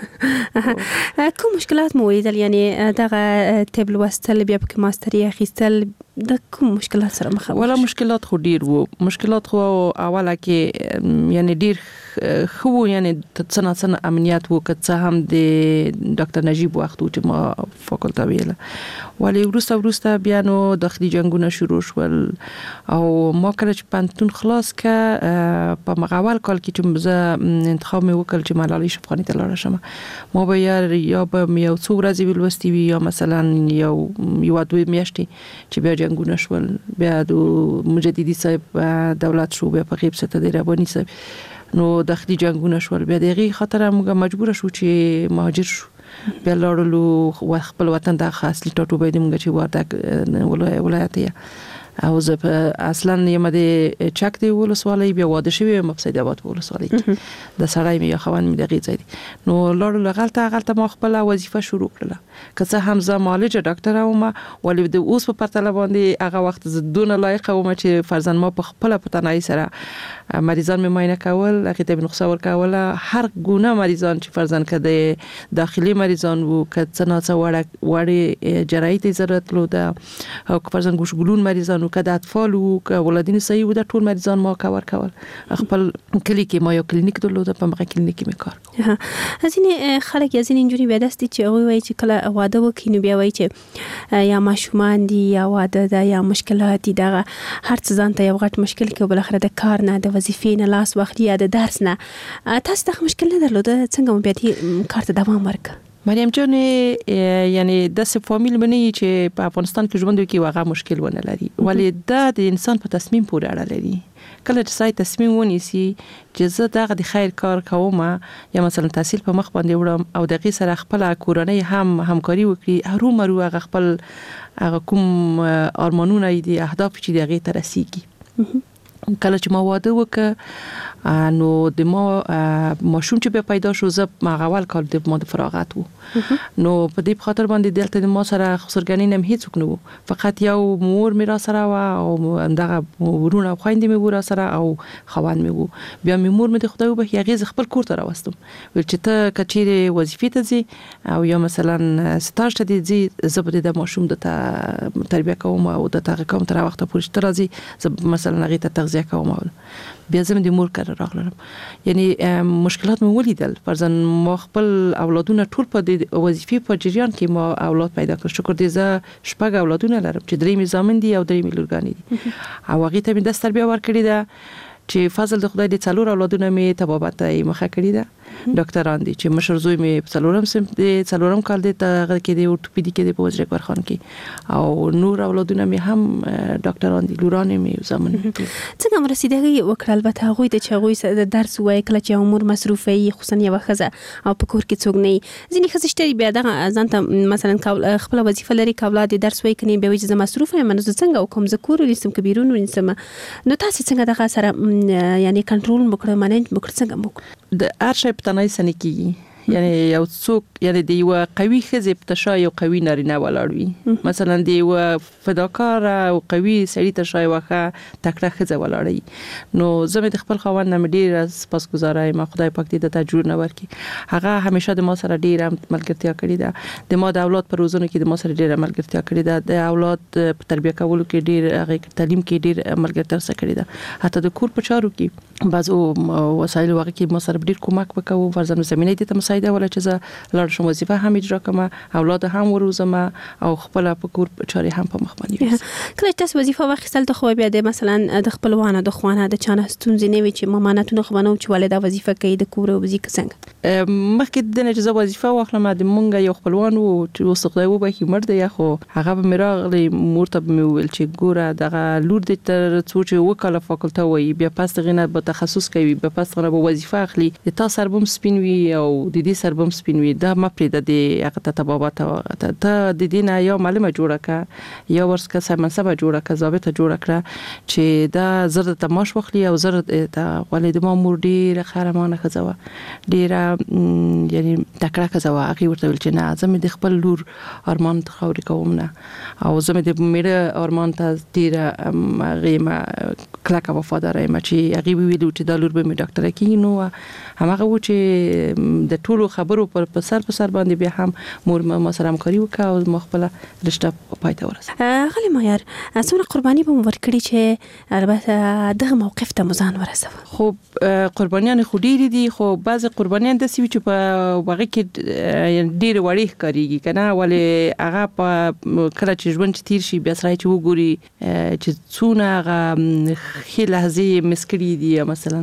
کوم مشکلات مو ولیدل یعنی دغه طب لوستل بیا په ماستری اخیستل د کوم مشکلات سره مخ ولا مشکلات خو ډیر وو. مشکلات خو اوله کې یعنی ډیر خو یعنی څنګه امنیت وو که څه هم د ډاکټر نجیب وخت چې ما فاکولټه ویله ولی ورسته بیا نو داخلي جنگونه شروع شول او ما کله چې پانتون خلاص ک په مغول کال کې چې زه انتخاب مې وکړ چې ملالۍ شفقانی ته لاړ شم ما به یا به یو څو ورځې ولوستي وي یا مثلا یو دوه میاشتې چې بیا جنگونه شول بیا د مجددي صاحب دولت شو بیا په غیب ست د ربانی صاحب نو داخلي جنگونه شول بیا دغه خاطر موږ مجبور شو چې مهاجر شو بیا لاړو خپل وطن ته اصلي ټاټو باندې موږ چې وردګ ولایت او زه اصلا یم د چک دی ولسوالۍ بیا واده شوی په سید آباد ولسوالۍ د سړی مې خوان مې دغه ځای نو لاړو غلطه ما خپل وظیفه شروع کړله که څه هم زه معالج ډاکټر وم ولې د اوس په پرتله باندې هغه وخت زدون لایق وم چې فرضاً ما په خپل پتنای سره مریضان مې معاینه کول هغه ته نسخه ورکول هر ګونه مریضان چې فرضاً کده داخلي مریضان وو که څه نه څه وړي جراحي ته ضرورت لوده او فرضاً ګوشګلون مریضان نو که د اطفال او ولادین صحیح و د ټول مریضان ما کور کول خپل کلی کې ما یو کلینیک درلود په مغه کلینیک می کار ځینې خلک یا ځینې نجونې بیا داسې چې هغوی وایي چې کله واده وکړي نو بیا وایي چې یا ماشومان دي یا واده ده یا مشکلات دي دغه هر څه ځان ته یو غټ مشکل کې بالاخره د کار نه د وظیفې نه لاس واخلي یا د درس نه تاسو دغه مشکل نه درلوده څنګه مو بیا دې کار ته دوام ورکړ مریم جان یعنی د فامیل باندې چې په افغانستان کې ژوند کوي واغه مشکل ونه لري ولی د انسان په تصمیم پورې اړه لري کله چې سای تصمیم ونیسي چې زه دغه د خیر کار کوم یا مثلا تحصیل په مخ باندې وړم او دغه سره خپل کورنۍ هم همکاري وکړي هرو مرو هغه خپل هغه کوم ارمانونه دي اهداف چې دغه ترسيږي کله چې ما واده وکړ نو د ما ماشوم چې به پیدا شو زه مغول کال د ما د فراغت وو نو په دې خاطر باندې دلته د ما سره خسرګنی نم هیڅ وکړو فقط یو مور میرا سره وا او دغه ورونه خويندې مې ورا سره او خوان مې وو بیا مې مور مې د خدای وبخ یغه خپل کور ته راوستم ول چې ته کچېره وظیفې ته ځي او یا مثلا ستاج ته دي زبر د ماشوم د تربیه کوم او د تغه کوم تر وخت پورې تر راځي زب مثلا هغه ته تغذیه کوم بیا زم د مور کار راغلم یعنی مشکلات مې ولیدل فرضاً ما خپل اولادونه ټول په وظیفې په جریان کې ما اولاد پیدا کړ شکر دې زه شپږ اولادونه لرم چې درې مې زامن دي او درې مې لورګانې دي او هغه ته مې د تربیه ورکړې ده چې فضل د خدای د څلور اولادونه مې تبابت مخه کړی ده ډاکټران دي چې مشر زوی مې څلورم سم دي څلورم کال دي ته کې دي اورتوپیدیک کې دي په وزیر اکبر کې او نور اولادونه مې هم ډاکټران دي لورانه مې زمون څنګه مرسیدګي وکړه البته هغه د چغوي د درس وای کله چې عمر مصروفي خصوصا یو خزه او په کور کې څوک نه ځینې خزشتري بیا د ځانته مثلا خپل وظیفه لري کاولاد درس وای کني به وجه مصروفه منو څنګه کوم ذکر لسم کبیرون ونسم نو تاسو څنګه دغه سره یعنی کنټرول وکړه مانج وکړه څنګه وکړه د ارشای پتنای سنکیږي یعنی یو څوک یعنی د یو قوي خزه په تشای یو قوي نارینه ولاړوي مثلا د یو فداکار او قوي سړی تشای واخه تکړه خزه ولاړی نو زه د خپل خوان نه ډیر سپاسګزارای ما خدای پاک دې د تجربه نور کی هغه همیشه د ما سره ډیر ملګرتیا کړې ده د ما د اولاد پر روزنه کې د ما سره ډیر ملګرتیا کړې ده د اولاد په تربیه کولو کې ډیر هغه تعلیم کې ډیر ملګرتیا سره کړې ده حتی د کور په چارو کې بعضو وسایل واقع کې ما سره ډیر کومک وکاو فرضاً زمينه دې ته مساعده ولا چې زه لاړ شم وظیفه هم اجرا کوم اولاد هم وروزم او خپل په کور چاري هم په مخ باندې کله تاسو وظیفه واخیستل ته خو بیا د مثلا د خپلوانو د خوانه د چانه ستونزې نه وي چې مامانتونه خو بنو چې والده وظیفه کوي د کور او وظیفه څنګه مخکې د نه وظیفه واخلم د مونږ یو خپلوانو چې وسخدای و به مرده یا خو هغه به میراغلی مرتب مې ویل چې ګوره دغه لور د تر څو چې وکاله فاکولټه وي بیا پاس غنه به تخصص کوي بیا پاس غنه به وظیفه اخلي د تاسو سربم سپینوي او د دې سربم سپینوي دا مپری د دې هغه ته بابا ته د دې نه یو معلومه جوړه کا یا ورسکه سمنسبه جوړه کا ضابط جوړه کړه چې دا زرد تماش وخلی او زرد ته ولید ما مور ډیره خرمانه خزوه ډیره یعنی تکړه خزوه هغه ورته ول چې نه زم د خپل لور ارمان ته خوري کوم نه او زم د میړه ارمان ته ډیره غیمه کلکه وفادار یم چې هغه ویلو چې د لور به می ډاکټر کې نو هغه و چې د ټولو خبرو په سر باندې بیا هم مور ما سره همکاري وکړه او مخبل رشته پایته ورسه غلی مایار څونه قرباني به ورکړي چې البته دغه موقف ته مزان ورسوه خو قربانیان خو ډیر دي خو بعض قربانیان د سوي چې په واقع کې ډیر وړي ښکاریږي کنه ولی هغه په کله چې ژوند تیر شي بیا سره چې وګوري چې څونه هغه خې لحظه مسکري دي مثلا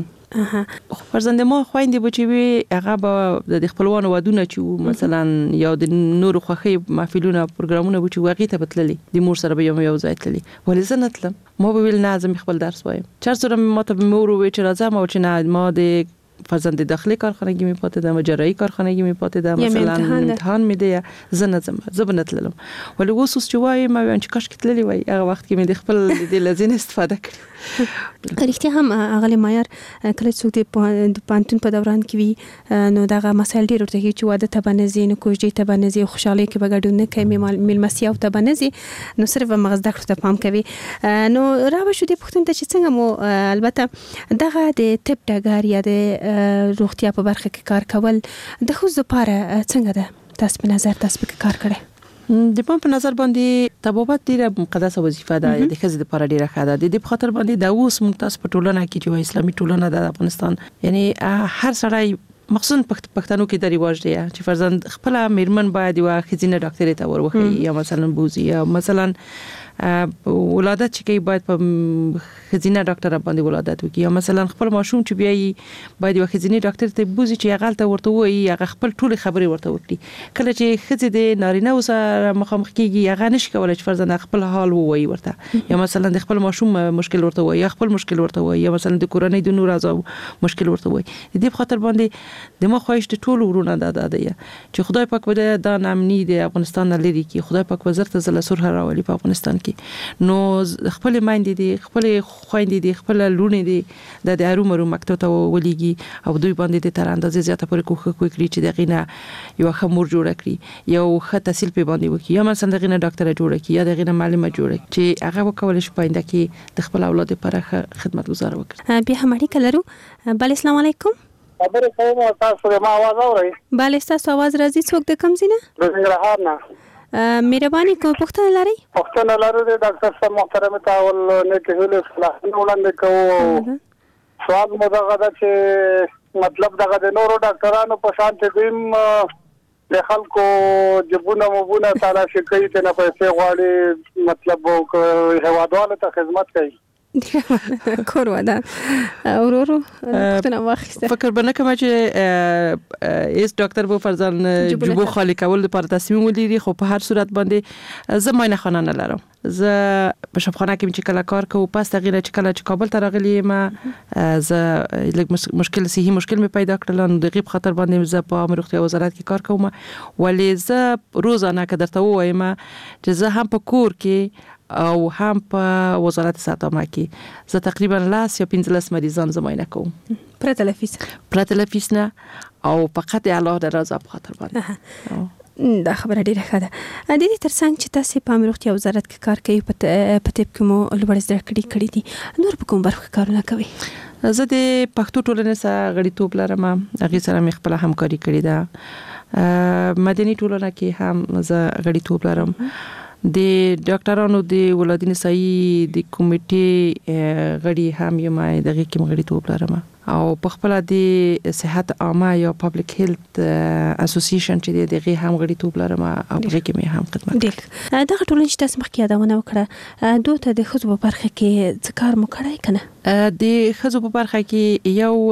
فرزند ما خويندې بچوي هغه به د خپلوانو ودونه چې مثلا یو د نور خوخي محفلونه پروګرامونه بچو واقعي ته بتللي د مور سره به یو ځای تللي ولې زه نتلم ما به ویل نازم خپل درس وایم چر سره ما ته مور وی چې راځم او چې نه ما د فرزند داخلي کارخانگی می پاته دم جراحی کارخانگی می پاته دم مثلا امتحان میده زنه زبنتلم ولی وسوس چې وای ما وان چې کاش کتللی وای هغه وخت کې می د خپل د لزین استفاده کړ رښتیا هم اغلی مایار کله څوک د پانتون په دوران کې وي نو دغه مسایل ډیر ورته چې واده ته بنځي نو کوجې ته بنځي خوشاله کې بغډون نه کوي ملمسي او ته بنځي نو صرف مغز د کړه پام کوي نو راو شو د پښتون ته چې څنګه مو البته دغه د طب ډګر یا د روغتیا په برخه کې کار کول د خو زپاره څنګه ده تاسو په نظر تاسو په کار کړی د په نظر باندې طبابت ډیره مقدسه وظیفه ده د ښځې لپاره ډیره ښه ده د دې په خاطر باندې د اوس ممتاز په ټولنه کې چې اسلامي ټولنه د افغانستان یعنی هر سړی مخصوصا پښتنو کې د رواج دی چې فرزند خپل میرمن باید یو ښځینه ډاکټر ته ورخی یا مثلا بوزي یا مثلا ولادت چې کوي باید په ښځینه ډاکټر باندې ولادت وکړي یا مثلا خپل ماشوم چې بیاي باید یو ښځینه ډاکټر ته بوزي چې هغه ته ورته وایي هغه خپل ټول خبرې ورته وکړي کله چې ښځې د نارینه سره مخامخ کیږي هغه نشي کولای چې فرزند خپل حال ووایي ورته یا مثلا د خپل ماشوم مشکل ورته وایي یا خپل مشکل ورته وایي یا مثلا د کورنۍ د نور اعضاء مشکل ورته وایي د دې په خاطر باندې د مخوایش د ټول ورونه ده چې خدای پاک به د نامني د افغانستان لري کې خدای پاک وزارت زله سره راولي په افغانستان نو خپل مایندې دي خپل خويندې دي خپل لونې دي د ارومرو مکتب ته ولېږي او دوی باندې تر اندازې زیاته پورې کوخه کوي چې دغه یو خمور جوړ کړي یو ښه تحصیل په باندې وکړي یا مثلا دغه ډاکټر جوړ کړي یا دغه معلمه جوړ کړي چې هغه وکول شي پاینده کې د خپل اولاد لپاره خدمت گزار وکړي بیا هم اړیکه لرو بل السلام علیکم خبرې کوم تاسو ما आवाज اورئ بله تاسو आवाज راځي څوک د کوم ځای نه د ننګرهار نه مهرباني کوم پوښتنه لري پوښتنه لرو د ډاکټر صاحب محترم تاول نه کېږي صلاح وړاندې کوو سوال مو دغه ده چې مطلب دغه د نورو ډاکټرانو په شان ته دیم د خلکو جبونه مبونه تلاشي کوي ته نه پیسې غواړي مطلب هوادوالو ته خدمت کوي کور ودان اورورو پښتنه واخیسته فکر بنه کوم چې ایس ډاکټر بو فرزان جوبو خالی کول لپاره تصمیم ولري خو په هر صورت باندې زماینه خانه نه لرم ز په شفخانه کې چې کله کار کوم پس تغییر چې کله چې کابل ته راغلی ما ز لږ مشکل صحي مشکل می پیدا کړل نو دغه په خاطر باندې ز په امر روغتیا وزارت کې کار کوم ولې ز روزانه کدرته وایم چې زه هم په کور کې او هم په وزارت ساتامه کې زه تقریبا 10 یا 15 مریضان زماینه کوم پرتلفیس نه او فقط الله د رضا په خاطر باندې دا خبره ډیره ښه ده د دې ترڅنګ چې تاسو په امر روغتیا وزارت کې کار کوي په طب کې مو لوړ زده کړې دي نور په کوم برخه کارونه کوي زه د پښتو ټولنې سره غړیتوب لرم هغه سره مې خپل همکاري کړې ده مدني ټولنه کې هم زه غړیتوب لرم د ډاکټرانو د ولادت نسایي د کمیټې غړي هم یم دغه کې غړیتوب لرم او په خپل د صحت عامه یا پبلک هیلث اسوسییشن چې دغه هم غړیتوب لرم او هغه کې مې هم خدمت کوم دغه ټولنې چې تاسو مخکې یادونه وکړه دوی ته د خزو په برخه کې څه کار مو کړی کنه د خزو په برخه کې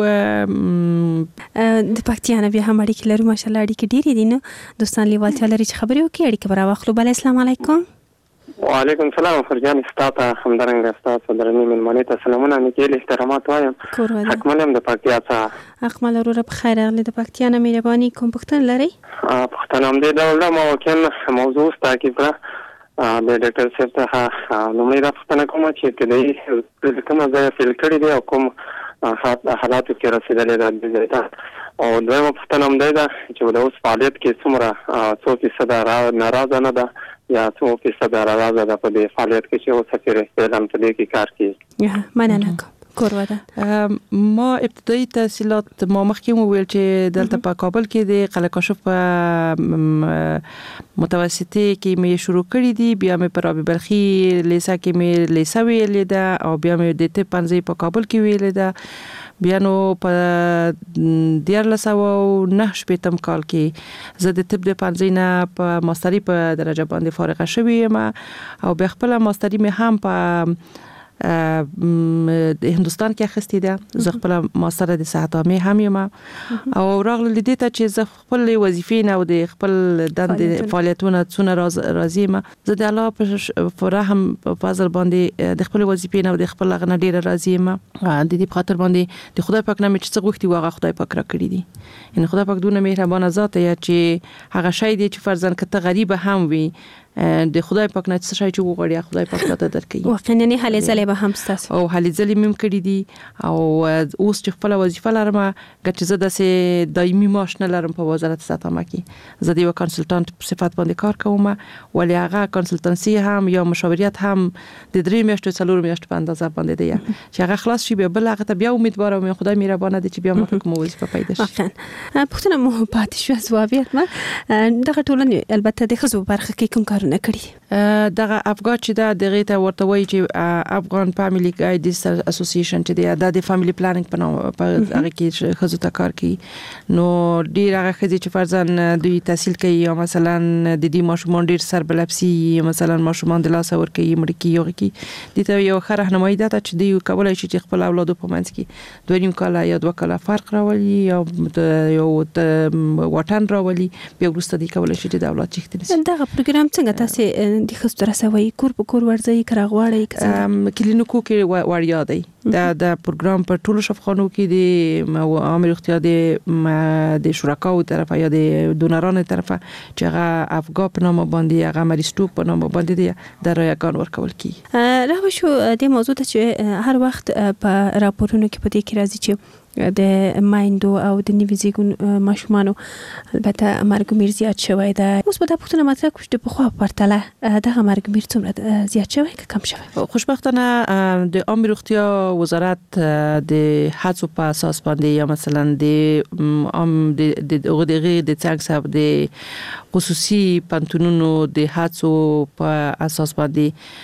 یو د پکتیا نه بیا هم اړیکې لرو ماشاءالله اړیکې ډېرې دي نو دوستان لیوالتیا لري چې خبرې وکړي اړیکه به راواخلو بله السلام علیکم وعلیکم السلام فرجان استاته همدارنګه استاد درنې ملمنې ته سلامونه نیکې احترامات وایم حکملم د پکتیا څخه اکمل وروره په خیر اغلی د پکتیا نه مهرباني کوم پوښتنه لري پوښتنه هم دې ډول ما وکړ موضوع تاکید کړه د ډاکټر صاحب ته نومې را پوښتنه کوم چې کله کوم ځای فیل کړی دی او کوم حالاتو کې رسیدلې ده او دویمه پوښتنه هم ده چې د اوس فعالیت کې څومره څو فیصد ناراضه نه ده یا څو فیصد راځه د په دې فعالیت کې چې اوس کې اعلان ته دې کې کار کوي مننه کور ودان ما ابتدایي تحصیلات ما مخکې مو ویل چې دلته په کابل کې د قلعه کاشف په متوسطه کې مې شروع کړې دي بیا مې پر ابي بلخي لیسا کې مې لیسا ویلې ده او بیا مې د طب پنځه په کابل کې ویلې ده بیا نو په 1909 شپږم کال کې زه د طب د پنځه نه په ماستري په درجه باندې فارغه شوې یم او بیا خپل ماستري مې هم په د هندستان کې اخیستې ده زه خپل ماستر د صحت عامه هم یم او راغله لیدې ته چې زه خپل وظیفې نه او د خپل دندې فعالیتونه څونه راضي یم زه د الله په رحم په فضل باندې د خپل وظیفې نه او د خپل غنه ډیره راضي یم د دې په خاطر باندې د خدای پاک نه مې چې غوښتي واغه خدای پاک را کړی دي ان خدای پاک دونه مهربان ذات یا چې هغه شی دی چې فرضاً کته غریب هم وي د خدای پاک نه څه شي چې وغواړي خدای پاک ته درکړي. واقعا نه هلي ځلې به هم ستاسو او هلي ځلې مم کړی دي او اوس چې خپل وظیفه لرم ګټه زه د دایمي معاش نه لرم په وزارت ساتمه کې. زه د یو کنسلټانټ په صفت باندې کار کوم ولې هغه کنسلټنسي هم یا مشاورت هم د 3 میاشتو 4 میاشتو په اندازه باندې دی چې هغه خلاص شي بل هغه ته بیا امیدوارم خدای مهربانه دي چې بیا موږ کوم وظیفه پیدا شي. واقعا پښتنه مو پاتې شو ځوابیت ما دغه ټولنې البته د خزو برخه کې کوم کارونه کړی دغه افغان چې دا دغه ته ورته وایي چې افغان فاميلي ګایډز اسوسییشن چې د فاميلي پلانینګ په نوم په هغه کې خزو ته کار کوي. نو ډیر هغه خزي چې فرضاً دوی تحصیل کوي یا مثلا د دې ماشومان ډیر سربلپسي مثلا ماشومان د لاس ور کوي مړ کی یو کی د ته یو خره رهنمایي ده چې دوی کولای شي چې خپل اولاد په منځ کې 2 کال یا 2 کال فرق راولي یا یو وطن راولي بیا وروسته دی کولای شي چې د اولاد چختنه. دغه پروګرام څنګه تاسو د خستره سوي کور په کور ورځي کراغواړي کلینیکو کې وړیا دی د پروګرام په ټولو شفاخانو کې د عامه روغتیا د شرکاو طرفه یا د دونرانو طرفه چې هغه افغان په نامه باندې هغه مریض په نامه باندې دی د رایگان ورکول کی. راو شو د موضوع ته چې هر وخت په راپورونو کې پدې کې راځي چې د مایندو او د نیوزیګون ماشومانو البته مرګ میر زیات شوی ده. اوس په تاسو نه مطرح کوم په خو پرتله دغه مرګ میر څومره زیات شوی که کم شوی؟ خوشبختانه د عامه روغتیا وزارت د هڅو په اساس باندې یا مثلا د دغه د څنګه صاحب د خصوصي پانتونونو د هڅو په اساس باندې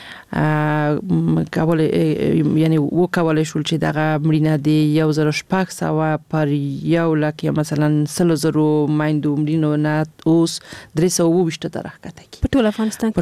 کابل یعنی وکولای شول چې دغه مړینه د 1600 پر یو لک یا مثلا 300 مایندو مړینو نه اوس 320 ته راکته کی په ټول افغانستان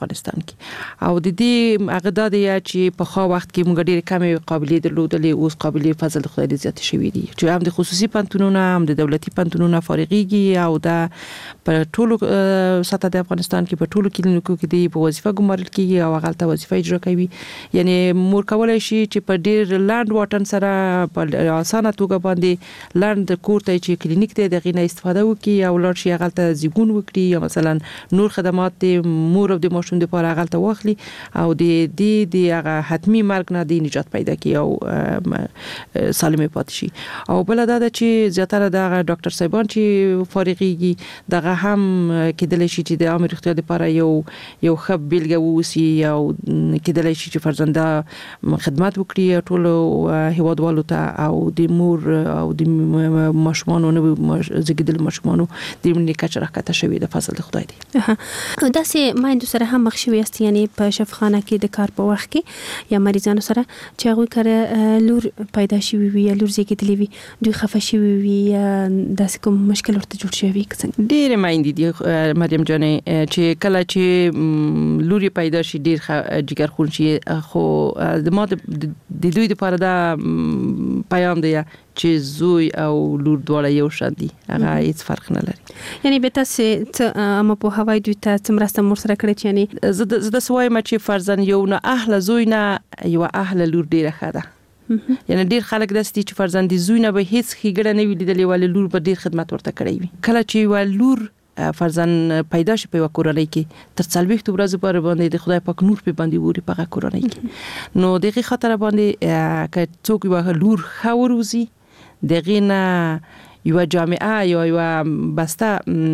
کې او د دې هغه د چې په خو وخت کې موږ ډېر کم قابلیت درلودلې اوس قابلیت فضل خدای دې زیات شوی دي چې هم د خصوصي پانتونونو هم د دولتي پانتونونو فارغيږي او د په ټولو سطح د افغانستان کې په ټولو کلینیکو کې دی په وظیفه ګمارل کیږي او غلطه وظیفه اجرا کوي. یعنی مور کولای شي چې په ډیر لاند واټن سره په اسانه توګه باندې لاند کور ته چې کلینیک ته دغه نه استفاده وکړي او لار شي غلطه زیګون وکړي یا مثلا نور خدمات د مور او د ماشوم لپاره غلطه واخلي او د هغه حتمی مرګ نه د نجات پیدا کوي او سالمه پاتې شي. او بل دا چې زیاتره د ډاکټر صاحبان چې فارغيږي دغه هم کېدل شي چې د عامه روغتیا لپاره یو خب بیلګه ووسی او کېدلای شي چې فرزنده خدمات وکړي ټول هیوادوالو ته او د مور او د ماشومانو نو زګیدل ماشومانو د منې کچره راکته شوی د فضل خدای دی. دا سه مایندو سره هم مخ شوی است یعنی په شفاخانه کې د کار په وخت کې یا مریضانو سره چې هغه کړه لور پیدا شوی وي یا لور زګیدلې وي دوی خفه شوی وي د کوم مشکل ورته جوړ شوی څنګه ډېر مایندې دي مریم جانې چې کله چې لوري پیدا شي ډېر جګر خون شي خو د ما د دوی لپاره دا پیام دی چې زوی او لور دواړه یو شان دي هغه هیڅ فرق نه لري. یعنی به تاسو اما په هوای دوی ته څومره مور سره کړی چې یعنی زه د سوای ما چې فرزن یو نه اهل زوی نه یو اهل لور ډیره خاله یعنی ډیر خلک دستي چې فرزند زوی نه به هیڅ خېګړه نه ویلې ولې لور به ډیر خدمت ورته کړی وي. کله چې ول لور فرزن پیدا شي په کورنۍ کې تر 40 ورځې پر باندې د خدای پاک نور په باندې ووري په کورنۍ کې نو دغه خاطر باندې که څوک یو لور خاوروزي دغه نه یو جامعه یو بسته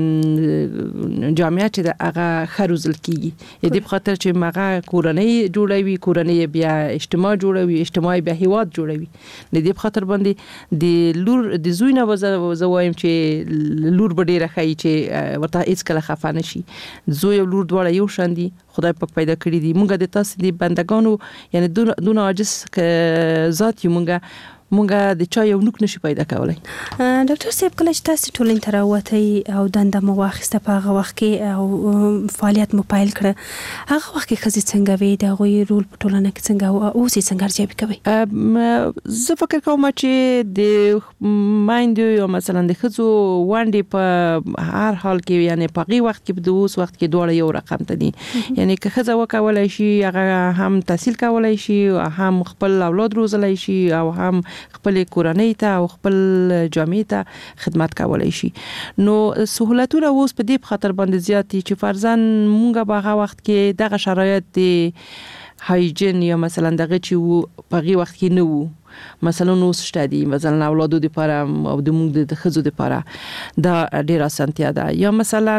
جامعه چې هغه خروزل کیږي د خاطر چې مغه کورنۍ جوړوي کورنۍ بیا اجتماع جوړوي اجتماع بیا هیواد جوړوي د دې خاطر باندې د لور د زوی نه وزوایم چې لور ډیره خای چې ورته هیڅ کله خفه نشي. زوی او لور دواړه یو شان دي خدای پاک پیدا کړی دي موږ د تاسو د بندگانو یعنی دونه عاجز ذات یو مونږه د چا یو نوک نشي پیدا کولای. ډاکټر صاحب کله چې تاسو ټولنې ته راوته او دنده مو واخیسته په هغه وخت کې او فعالیت مو پیل کړ هغه وخت کې خزي څنګه وي د غوي رول په ټولنه کې څنګه او اوسې څنګه ارزیابي کوي؟ زه فکر کوم چې د مایند یو مثلا د خزو وانډي په هر حال کې یعنی په غي وخت کې د اوس وخت کې دوړ یو رقم ته دي یعنی که خزه وکولای شي هغه هم تحصیل کولای شي هم خپل اولاد روزلای شي او هم خپل کورنۍ ته او خپل جامعې ته خدمت کولای شي. نو سہولتونه اوس په دې خاطر باندې زیات دي چې فرضاً مونږ به هغه وخت کې دغه شرایط دي هایجین یا مثلا دغه چې په هغه وخت کې نه وو، مثلا نو ستادي مثلا اولادو د لپاره او د موږ د خزو د لپاره دا ډیر اسانتیا ده، یا مثلا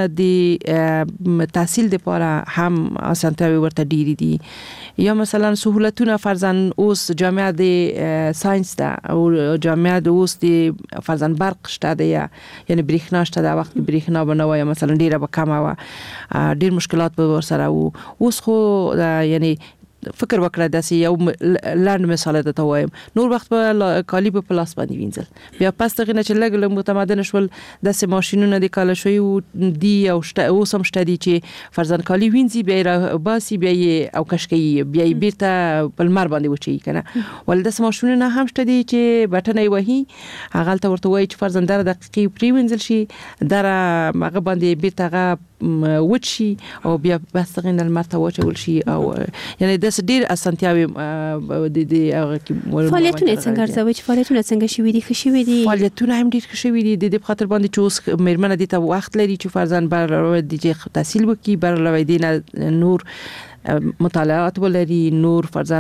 د تحصیل د لپاره هم اسانتیاوي ورته ډیری دي، یا مثلا سہولتونه فرضاً اوس جامعه د ساينس ده او جامعه د اوس د فرضاً برق شته ده، یعنی برېښنا شته ده، وخت برېښنا بنوي مثلا ډیره به کمه و، ډیر مشکلات به ورسره وو. اوس خو یعنی فکر وکړه داسې یو لاند مثال ته وایم، نور وخت په کالی په پلاس باندې وینځل، بیا پس دغه نه چې لګ متمدن شول داسې ماشينونه د کاله شوی دی او اوس هم شته دي چې فرضاً کالی وینځي بیا باسي بیا او کشکي بیا بیرته په لمر باندې وچی کنه، ول داسې ماشينونه هم شته دي چې بټنې وهي هغه ته ورته وایي چې فرضاً در دقیقې پری وینځل شي در هغه باندې بیرته هغه وچی او بیا بس دغه نه لمر ته وچول شي، او یعنی د ډیر اسانتیاوي د فعالیتونه څنګه ارزوي چې فعالیتونه څنګه شوي دي؟ ښه شوي دي، فعالیتونه هم ډیر ښه شوي دي د دې خاطر باندې چې اوس مېرمنه دي ته وخت لري چې فرضاً بر د تحصیل وکي، بر لوي دي نور مطالعات ولري، نور فرضاً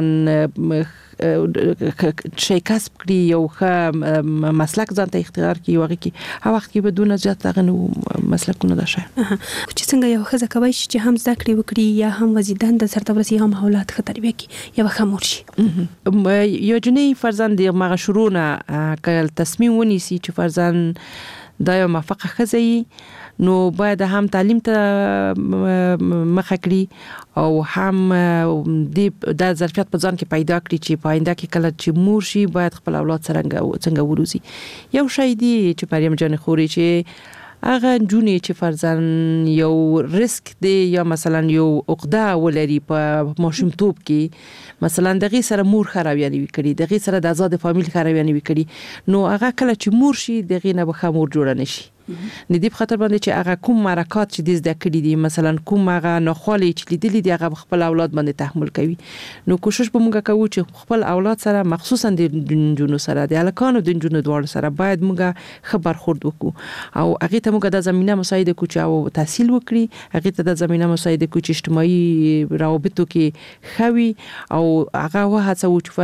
شي کسب کړي، یو ښه مسلک ځان ته اختیار کړي، وغه کې هغه وخت کې بدون زیات دغه مسلکونه ده شي چې څنګه یو ښځه کوي چې هم زده کړې وکړي یا هم وزیدان د سرته ورسي هم اولاد ښه تربیه کړي یا خمور شي. یو جنې فرضاً د مغشورونه کله تصمیم ونیسي چې فرضاً دا یو موفقه ښځه نو باید هم تعلیم ته مخه کړي او هم د ظرفیت په ځان کې پیدا کړي چې پاینده کې کله چې مور شي باید خپل اولاد څنګه وروزي. یو شی دی چې پریم جان خوري چې هغه جونې چې فرضاً یو ریسک دی یا مثلا یو عقده ولري په ماشومتوب کې، مثلا دغه سره مور خرابیانه وکړي، دغه سره د آزاد فامیل خرابیانه وکړي، نو هغه کله چې مور شي دغه نه به خمور جوړ نه شي. د دې په خاطر باندې چې هغه کوم حرکات چې د زده کړې دي مثلا کوم هغه ناخوالي چې لیدلې دي هغه خپل اولاد باندې تحمل کوي. نو کوشش به موږ کوو چې خپل اولاد سره مخصوصا د جنونو سره د الکانو د جنونو دوړ سره باید موږ خبر خورد وکړو او هغه ته موږ د زمينه مساعده کو چې او تحصیل وکړي، هغه ته د زمينه مساعده کو چې اجتماعي روابطو کې خوي او هغه وهڅو چې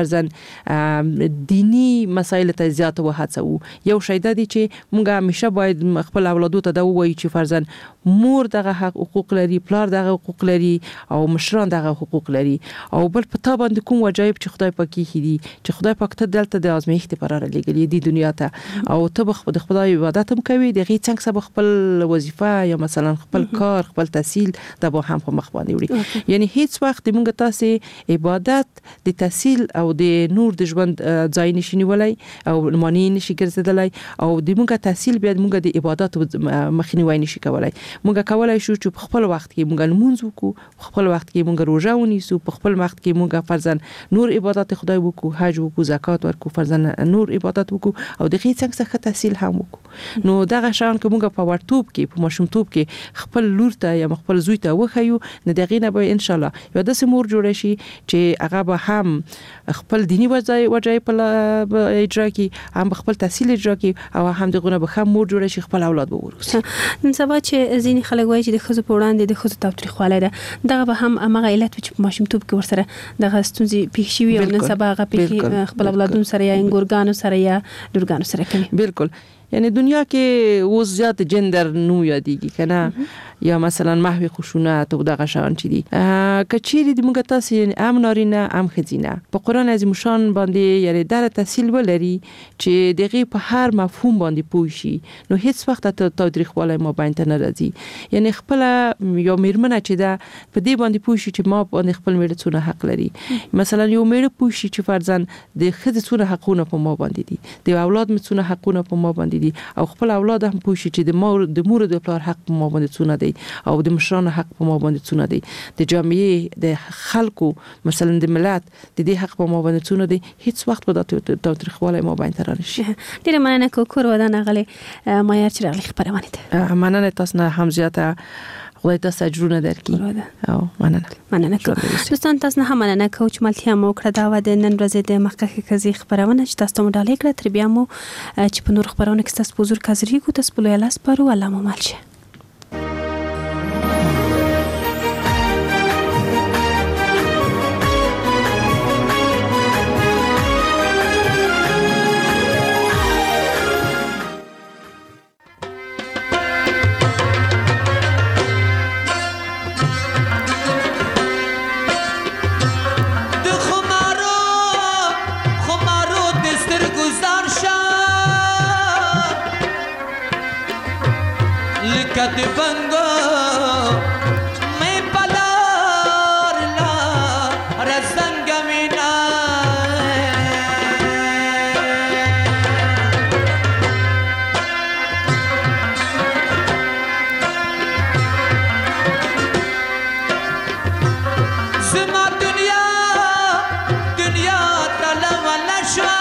فرضاً دینی مسایل ته زیات وهڅو. یو شی د دې چې موږ همیشه باید خپل اولادو ته دا وایي چې فرضاً مور دغه حقوق لري، پلار دغه حقوق لري او مشران دغه حقوق لري، او بل پتا باندې کوم وجایب چې خدای پاک یې دي چې خدای پاک ته دلته د ازمایښت لپاره لګلې دي دنیا ته، او ته د خدای عبادت هم کوي، دغه څنګه سبا خپل وظیفه یا مثلا خپل کار خپل تحصیل د به هم په مخ باندې وړي. یعنی هیڅ وخت موږ تاسو عبادت د تحصیل او د نور د ژوند ځای نشي نیولای او معنی نشي ګرځیدلای، او د موږ تحصیل بیا موږ د عبادت مخنیوي نشي کولای. موږ کولای شو چې په خپل وخت کې موږ لمونځ وکړو، په خپل وخت کې موږ روزه ونیسو، په خپل وخت کې موږ فرضاً نور عبادت خدای وکړو، حج وکړو، زکات ورکړو، فرضاً نور عبادت وکړو او د هیڅ څنګه تحصیل هم وکړو. نو دغه شان که موږ په ورتوب کې په ماشومتوب کې خپل لور ته یا خپل زوی ته وخیو، نه دغه نه به ان شاء الله یو د سمور جوړ شي چې هغه به هم خپل دینی وجای په اجرا کې، هم خپل تحصیل اجرا کې، او هم دغه به هم مور جوړ شي خپل اولاد به وروسي. نن سبا چې ځینې خلک وایي چې د ښځو په وړاندې د ښځو تاوتریخوالی ده، دغه به هم هغه علت چې په ماشومتوب کې ورسره دغه ستونزې پېښ شوي او نن سبا هغه پېښې خپل اولادونو سره یا انګورګانو سره یا لورګانو سره کوي. بالکل، یعنی دنیا کې اوس زیات جندر نو یادېږي کنه، یا مثلا محوی خشونت او دغه شان چي دي کچيري د موږ تاسو ام نارینه ام خزینه په قران عظیم شان باندې یعنی در تحصیل ولري چې دغه په هر مفهوم باندې پوه شي، نو هیڅ وخت ته تاریخواله ما باندې نه راځي. یعنی خپل یو میرمنه چې دا په دې باندې پوه شي چې ما باندې خپل میړه څونه حق لري، مثلا یو میړه پوه شي چې فرضاً د خځې څونه حقونه په ما باندې دي، د اولاد مې څونه حقونه په ما باندې دي، او خپل اولاد هم پوه شي چې د مور د پلار حق په ما باندې څونه دی او د مشرانو حق په ما باندې څونه دی، د جامعې د خلکو مثلا د ملت د دې حق په ما باندې څونه دی. هیڅ وخت به د تاریخواله ما باندې رانشي. ډیره مننه کوکور ودان غلي مایار چې راغلی خبرونه ته. مننه تاسو نه هم زیاته خدای تاسو اجرونه درکړي او مننه دوستان تاسو نه مننه کوم چې ملتیا مو کړه دا و د نن ورځې د مخکخه کزي خبرونه چې تاسو ته مډالې کړه تر بیا مو چې په نور خبرونه کې تاسو حضور کاذری کو تاسو په لاس پرو الله مو مالشه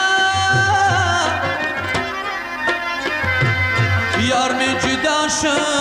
یار میں جدا شد